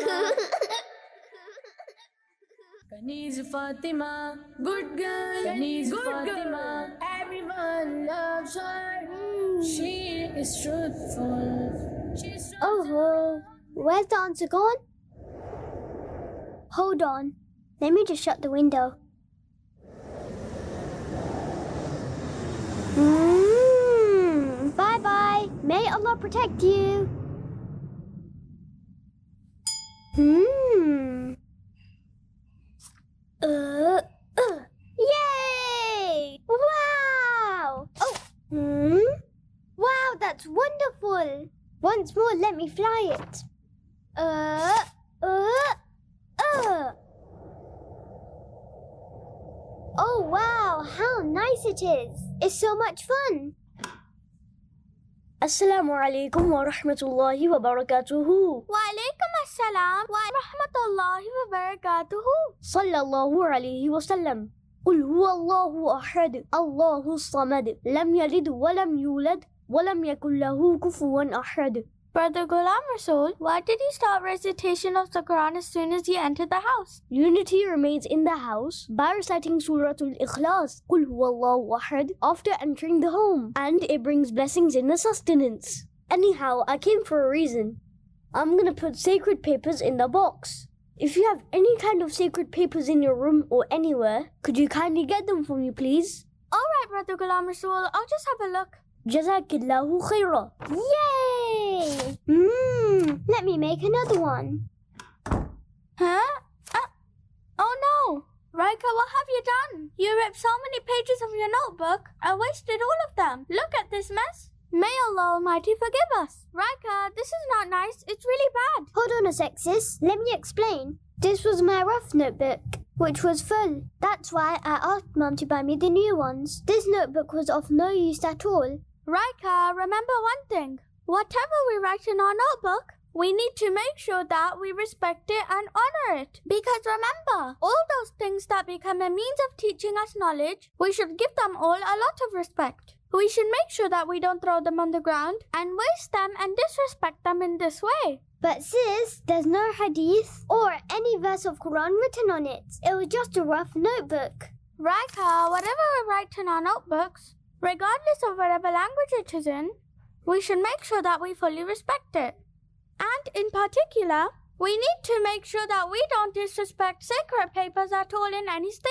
Kanis Fatima, good girl. Kanis Fatima, everyone loves her. Mm. She is truthful. She's Oh, where's the answer gone? Hold on. Let me just shut the window. Mm. Bye-bye. May Allah protect you. Hmm. Uh, uh. Yay! Wow! Oh. Hmm. Wow, that's wonderful. Once more, let me fly it. Uh, uh, uh. Oh, wow, how nice it is. It's so much fun. Assalamu alaikum wa rahmatullahi wa barakatuhu. Wa alaikum assalam wa rahmatullahi wa barakatuhu. Sallallahu alayhi wa sallam. قل هو الله أحد الله الصمد لم يلد ولم يولد ولم يكن له كفوا أحد. Brother Ghulam Rasool, why did you start recitation of the Quran as soon as you entered the house? Unity remains in the house by reciting Suratul Ikhlas, قل هو الله أحد, after entering the home, and it brings blessings in the sustenance. Anyhow, I came for a reason. I'm gonna put sacred papers in the box. If you have any kind of sacred papers in your room or anywhere, could you kindly get them for me, please? Alright, Brother Ghulam Rasool, I'll just have a look. Jazakillahu khaira. Yay! Mmm, let me make another one. Huh? Uh, oh no! Raika, what have you done? You ripped so many pages of your notebook. I wasted all of them. Look at this mess. May Allah Almighty forgive us. Raika, this is not nice. It's really bad. Hold on a sec, sis. Let me explain. This was my rough notebook, which was full. That's why I asked Mum to buy me the new ones. This notebook was of no use at all. Raika, remember one thing. Whatever we write in our notebook, we need to make sure that we respect it and honor it. Because remember, all those things that become a means of teaching us knowledge, we should give them all a lot of respect. We should make sure that we don't throw them on the ground and waste them and disrespect them in this way. But sis, there's no hadith or any verse of Quran written on it. It was just a rough notebook. Raika, whatever we write in our notebooks, regardless of whatever language it is in, we should make sure that we fully respect it. And in particular, we need to make sure that we don't disrespect sacred papers at all in any state.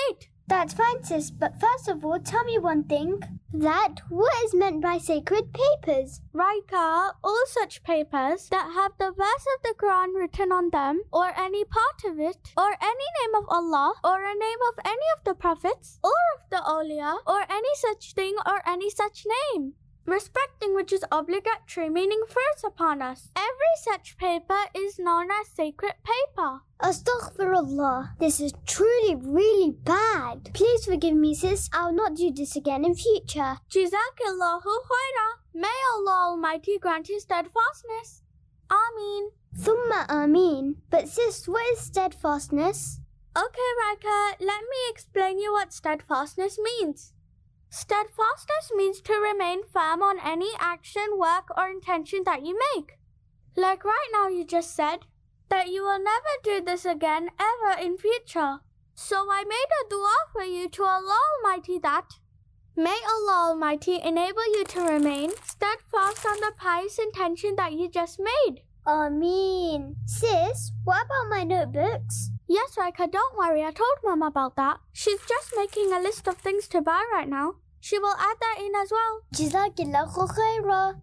That's fine, sis, but first of all, tell me one thing. That what is meant by sacred papers? Raika, all such papers that have the verse of the Quran written on them, or any part of it, or any name of Allah, or a name of any of the prophets, or of the awliya, or any such thing or any such name, respecting which is obligatory, meaning first upon us. Every such paper is known as sacred paper. Astaghfirullah. This is truly really bad. Please forgive me, sis. I'll not do this again in future. Jazakillahu khaira. May Allah Almighty grant you steadfastness. Ameen. Thumma ameen. But sis, what is steadfastness? Okay, Raika, let me explain you what steadfastness means. Steadfastness means to remain firm on any action, work, or intention that you make. Like right now you just said, that you will never do this again ever in future. So I made a dua for you to Allah Almighty that may Allah Almighty enable you to remain steadfast on the pious intention that you just made. Ameen. Sis, what about my notebooks? Yes, Raika, don't worry. I told Mom about that. She's just making a list of things to buy right now. She will add that in as well. Jazakillahu khaira.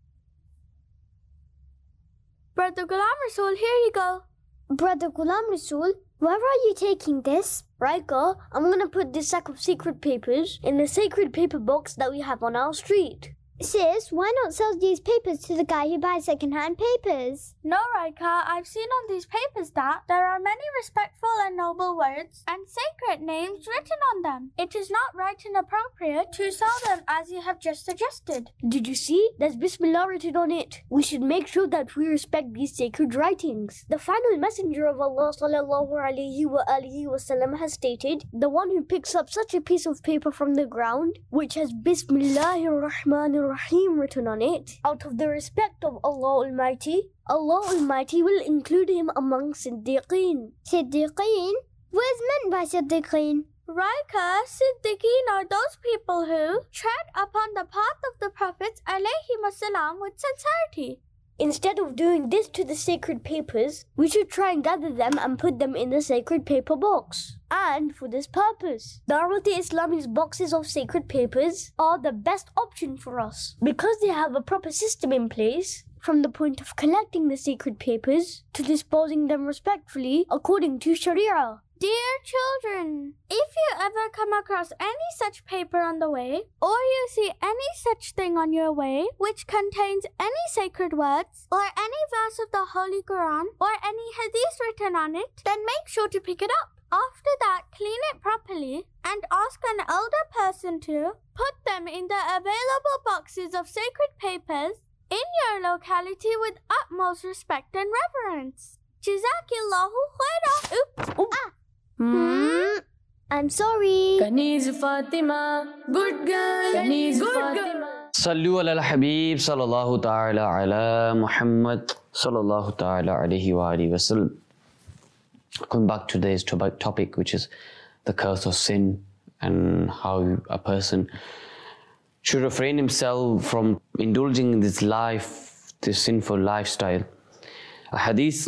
Brother Ghulam Rasool, here you go. Brother Ghulam Rasool, where are you taking this? Raika, I'm going to put this sack of secret papers in the sacred paper box that we have on our street. Sis, why not sell these papers to the guy who buys second-hand papers? No, Raika, I've seen on these papers that there are many respectful and noble words and sacred names written on them. It is not right and appropriate to sell them as you have just suggested. Did you see? There's Bismillah written on it. We should make sure that we respect these sacred writings. The final messenger of Allah sallallahu alayhi wa alihi wasallam has stated, the one who picks up such a piece of paper from the ground, which has Bismillahir Rahmanir Rahim written on it, out of the respect of Allah Almighty, Allah Almighty will include him among Siddiqeen. Siddiqeen? What is meant by Siddiqeen? Raika, Siddiqeen are those people who tread upon the path of the Prophets alayhimussalam with sincerity. Instead of doing this to the sacred papers, we should try and gather them and put them in the sacred paper box. And for this purpose, Dawat-e-Islami's boxes of sacred papers are the best option for us because they have a proper system in place from the point of collecting the sacred papers to disposing them respectfully according to Sharia. Dear children, if you ever come across any such paper on the way, or you see any such thing on your way which contains any sacred words, or any verse of the Holy Quran, or any hadith written on it, then make sure to pick it up. After that, clean it properly and ask an elder person to put them in the available boxes of sacred papers in your locality with utmost respect and reverence. Jazakillahu khaira. Oops. Oh. Ah. Hmm. I'm sorry. Kaniz Fatima, good girl. Kaniz Fatima. Sallu ala al-Habib sallallahu ta'ala ala Muhammad sallallahu ta'ala alayhi wa alihi wa sallam. Coming back to today's topic, which is the curse of sin and how a person should refrain himself from indulging in this life, this sinful lifestyle. A hadith,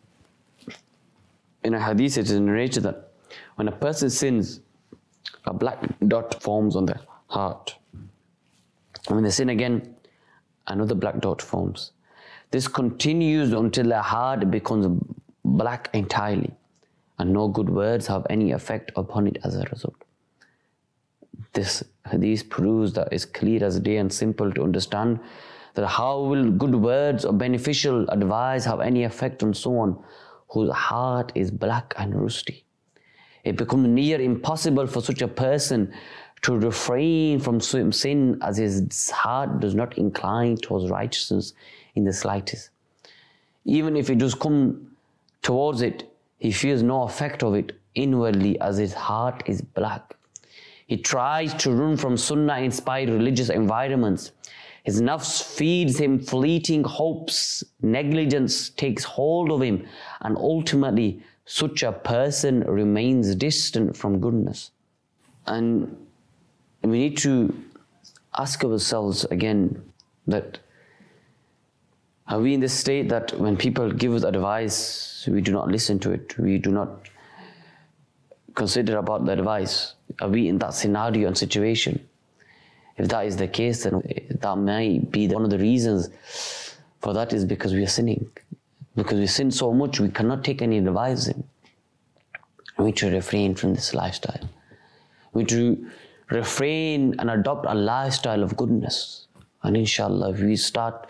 in a hadith it is narrated that when a person sins, a black dot forms on their heart. And when they sin again, another black dot forms. This continues until their heart becomes black entirely, and no good words have any effect upon it as a result. This hadith proves that it's clear as day and simple to understand that how will good words or beneficial advice have any effect on someone whose heart is black and rusty. It becomes near impossible for such a person to refrain from sin as his heart does not incline towards righteousness in the slightest. Even if it does come towards it, he feels no effect of it inwardly as his heart is black. He tries to run from sunnah-inspired religious environments. His nafs feeds him fleeting hopes. Negligence takes hold of him, and ultimately such a person remains distant from goodness. And we need to ask ourselves again that are we in this state that when people give us advice, we do not listen to it, we do not consider about the advice. Are we in that scenario and situation? If that is the case, then that might be one of the reasons for that is because we are sinning. Because we sin so much, we cannot take any advice in. We need to refrain from this lifestyle. We need to refrain and adopt a lifestyle of goodness. And inshallah, if we start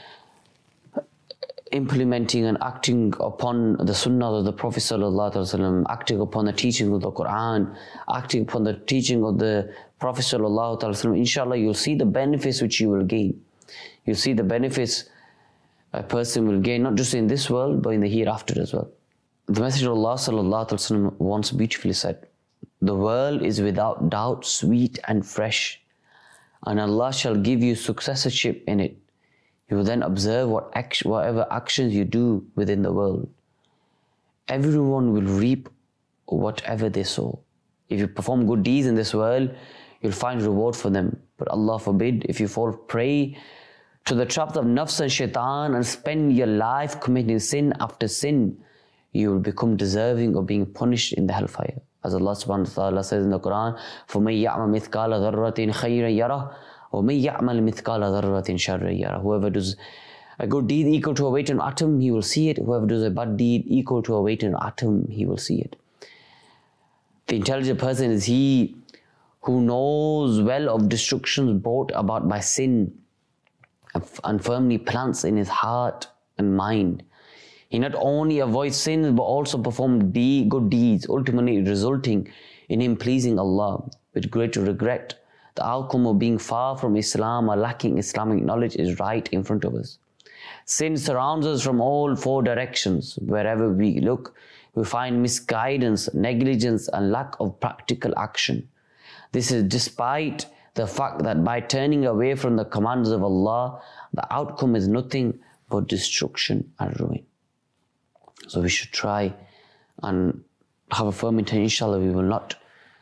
implementing and acting upon the sunnah of the Prophet sallallahu alaihi wasallam, acting upon the teaching of the Quran, acting upon the teaching of the Prophet sallallahu alaihi wasallam, inshallah, you'll see the benefits which you will gain. You'll see the benefits a person will gain, not just in this world, but in the hereafter as well. The Messenger of Allah sallallahu alaihi wasallam once beautifully said, "The world is without doubt sweet and fresh, and Allah shall give you successorship in it. You will then observe what action, whatever actions you do within the world. Everyone will reap whatever they sow. If you perform good deeds in this world, you'll find reward for them. But Allah forbid, if you fall prey to the traps of nafs and shaitan and spend your life committing sin after sin, you will become deserving of being punished in the hellfire." As Allah subhanahu wa ta'ala says in the Quran, فَمَنْ يَعْمَلْ مِثْقَالَ ذَرَّةٍ خَيْرًا يَرَهُ وَمَنْ يَعْمَلْ مِثْقَالَ ذَرَّةٍ شَرًّا يَرَهُ. Whoever does a good deed equal to a weight in an atom, he will see it. Whoever does a bad deed equal to a weight in an atom, he will see it. The intelligent person is he who knows well of destructions brought about by sin and firmly plants in his heart and mind. He not only avoids sins but also performs de- good deeds, ultimately resulting in him pleasing Allah. With great regret, the outcome of being far from Islam or lacking Islamic knowledge is right in front of us. Sin surrounds us from all four directions. Wherever we look, we find misguidance, negligence, and lack of practical action. This is despite the fact that by turning away from the commands of Allah, the outcome is nothing but destruction and ruin. So we should try and have a firm intention, inshallah, we will not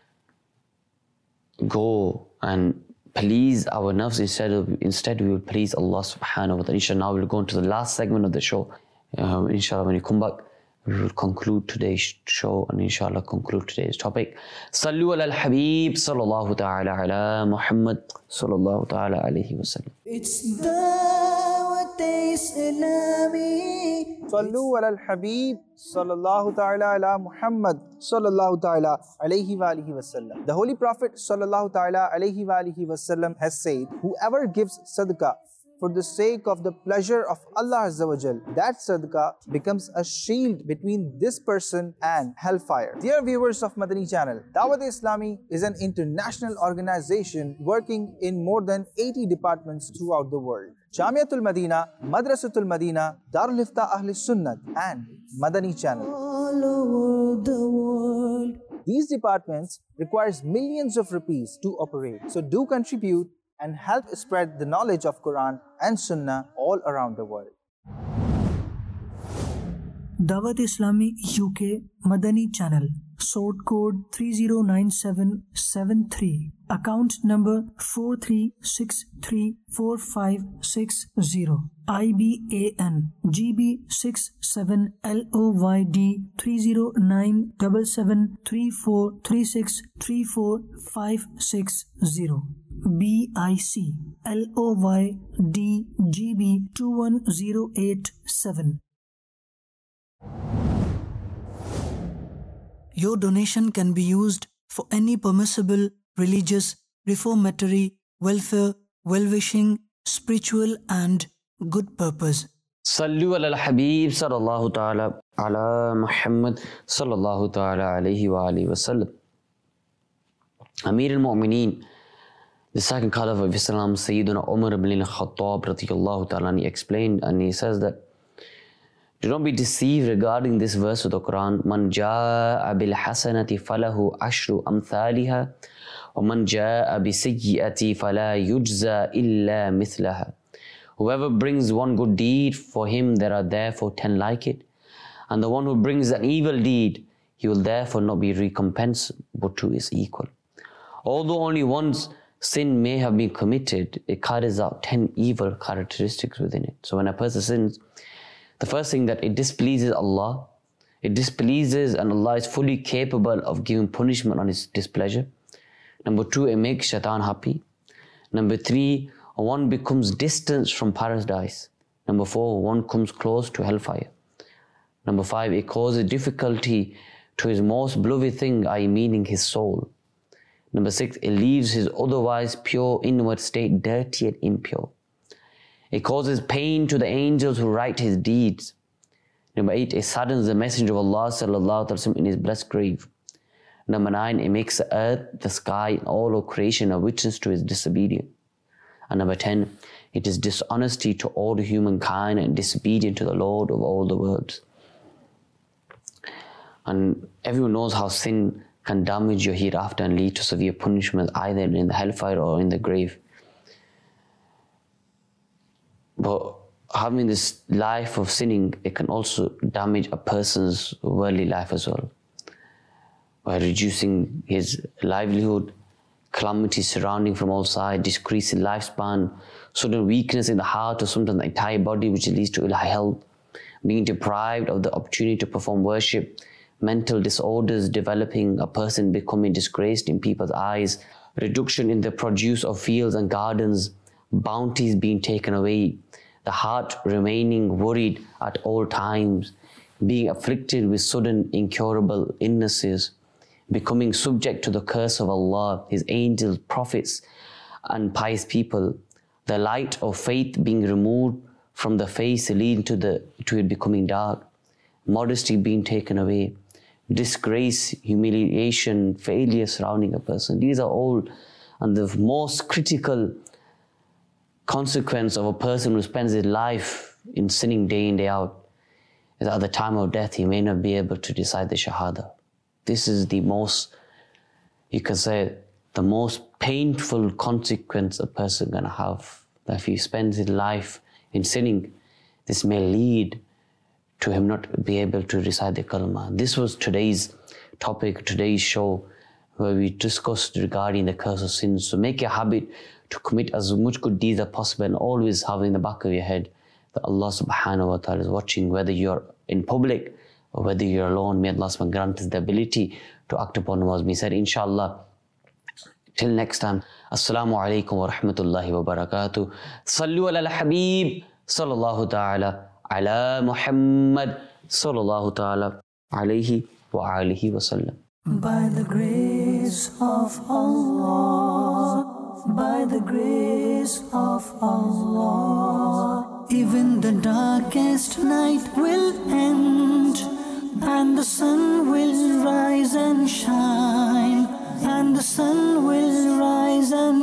go and please our nafs, instead of instead we will please Allah subhanahu wa ta'ala. Inshallah, now we'll go into the last segment of the show. Um, inshallah, when you come back, we will conclude today's show and inshallah conclude today's topic. Sallu ala al-Habib sallallahu ta'ala ala Muhammad sallallahu ta'ala alayhi wa sallam. It's Dawat Islami. Sallu ala al-Habib sallallahu ta'ala ala Muhammad sallallahu ta'ala alayhi wa alihi wa sallam. The Holy Prophet sallallahu ta'ala alayhi wa alihi wa sallam has said, whoever gives sadaqah for the sake of the pleasure of Allah Azza wa Jal, that sadaqah becomes a shield between this person and hellfire. Dear viewers of Madani channel, Dawat Islami is an international organization working in more than eighty departments throughout the world. Jamiatul Madina, Madrasatul Madina, Darul Ifta Ahl Sunnat and Madani channel. All over the world. These departments requires millions of rupees to operate. So do contribute and help spread the knowledge of Quran and Sunnah all around the world. Dawat Islami U K Madani channel. Sort code three zero nine seven seven three. Account number four three six three four five six zero. I B A N G B six seven L O Y D three zero nine seven seven three four three six three four five six zero. B I C L O Y D G B two one zero eight seven. Your donation can be used for any permissible religious, reformatory, welfare, well-wishing, spiritual and good purpose. Sallu ala al-Habib sallallahu ta'ala ala Muhammad sallallahu ta'ala alayhi wa alihi wa sallam. Amir al-Mu'mineen, the second Caliph of Islam, Sayyiduna Umar ibn al-Khattab radiyallahu ta'ala, he explained and he says that, do not be deceived regarding this verse of the Quran. Man jaa bil hasanati falahu ashru amthaliha wa man jaa bi sayyiati fala yujza illa mithlaha. Whoever brings one good deed, for him there are therefore ten like it, and the one who brings an evil deed, he will therefore not be recompensed, but two is equal. Although only one's sin may have been committed, it carries out ten evil characteristics within it. So when a person sins, the first thing that it displeases Allah, It displeases, and Allah is fully capable of giving punishment on His displeasure. Number two, it makes shaitan happy. Number three, one becomes distant from paradise. Number four, one comes close to hellfire. Number five, it causes difficulty to his most beloved thing, that is meaning his soul. Number six, it leaves his otherwise pure inward state dirty and impure. It causes pain to the angels who write his deeds. Number eight, it saddens the Messenger of Allah sallallahu alaihi wasallam in his blessed grave. Number nine, it makes the earth, the sky, and all of creation a witness to his disobedience. And number ten, it is dishonesty to all humankind and disobedient to the Lord of all the worlds. And everyone knows how sin can damage your hereafter and lead to severe punishment either in the hellfire or in the grave. But having this life of sinning, it can also damage a person's worldly life as well, by reducing his livelihood, calamities surrounding from all sides, decreasing lifespan, sudden weakness in the heart or sometimes the entire body, which leads to ill health, being deprived of the opportunity to perform worship, mental disorders developing, a person becoming disgraced in people's eyes, reduction in the produce of fields and gardens, bounties being taken away, the heart remaining worried at all times, being afflicted with sudden incurable illnesses, becoming subject to the curse of Allah, His angels, prophets, and pious people, the light of faith being removed from the face, leading to the to it becoming dark, modesty being taken away, disgrace, humiliation, failure surrounding a person. These are all, and the most critical consequence of a person who spends his life in sinning day in, day out, is at the time of death he may not be able to decide the Shahada. This is the most, you can say, the most painful consequence a person gonna have. That if he spends his life in sinning, this may lead to him not be able to recite the kalma. This was today's topic, today's show, where we discussed regarding the curse of sins. So make a habit to commit as much good deeds as possible, and always have in the back of your head that Allah subhanahu wa ta'ala is watching, whether you're in public or whether you're alone. May Allah subhanahu wa ta'ala grant us the ability to act upon what has been said, inshallah. Till next time, Assalamu alaikum wa rahmatullahi wa barakatuh. Sallu ala al-habib, sallallahu ta'ala, ala Muhammad, sallallahu ta'ala, alayhi wa alihi wa sallam. By the grace of Allah, by the grace of Allah, even the darkest night will end, and the sun will rise and shine, and the sun will rise and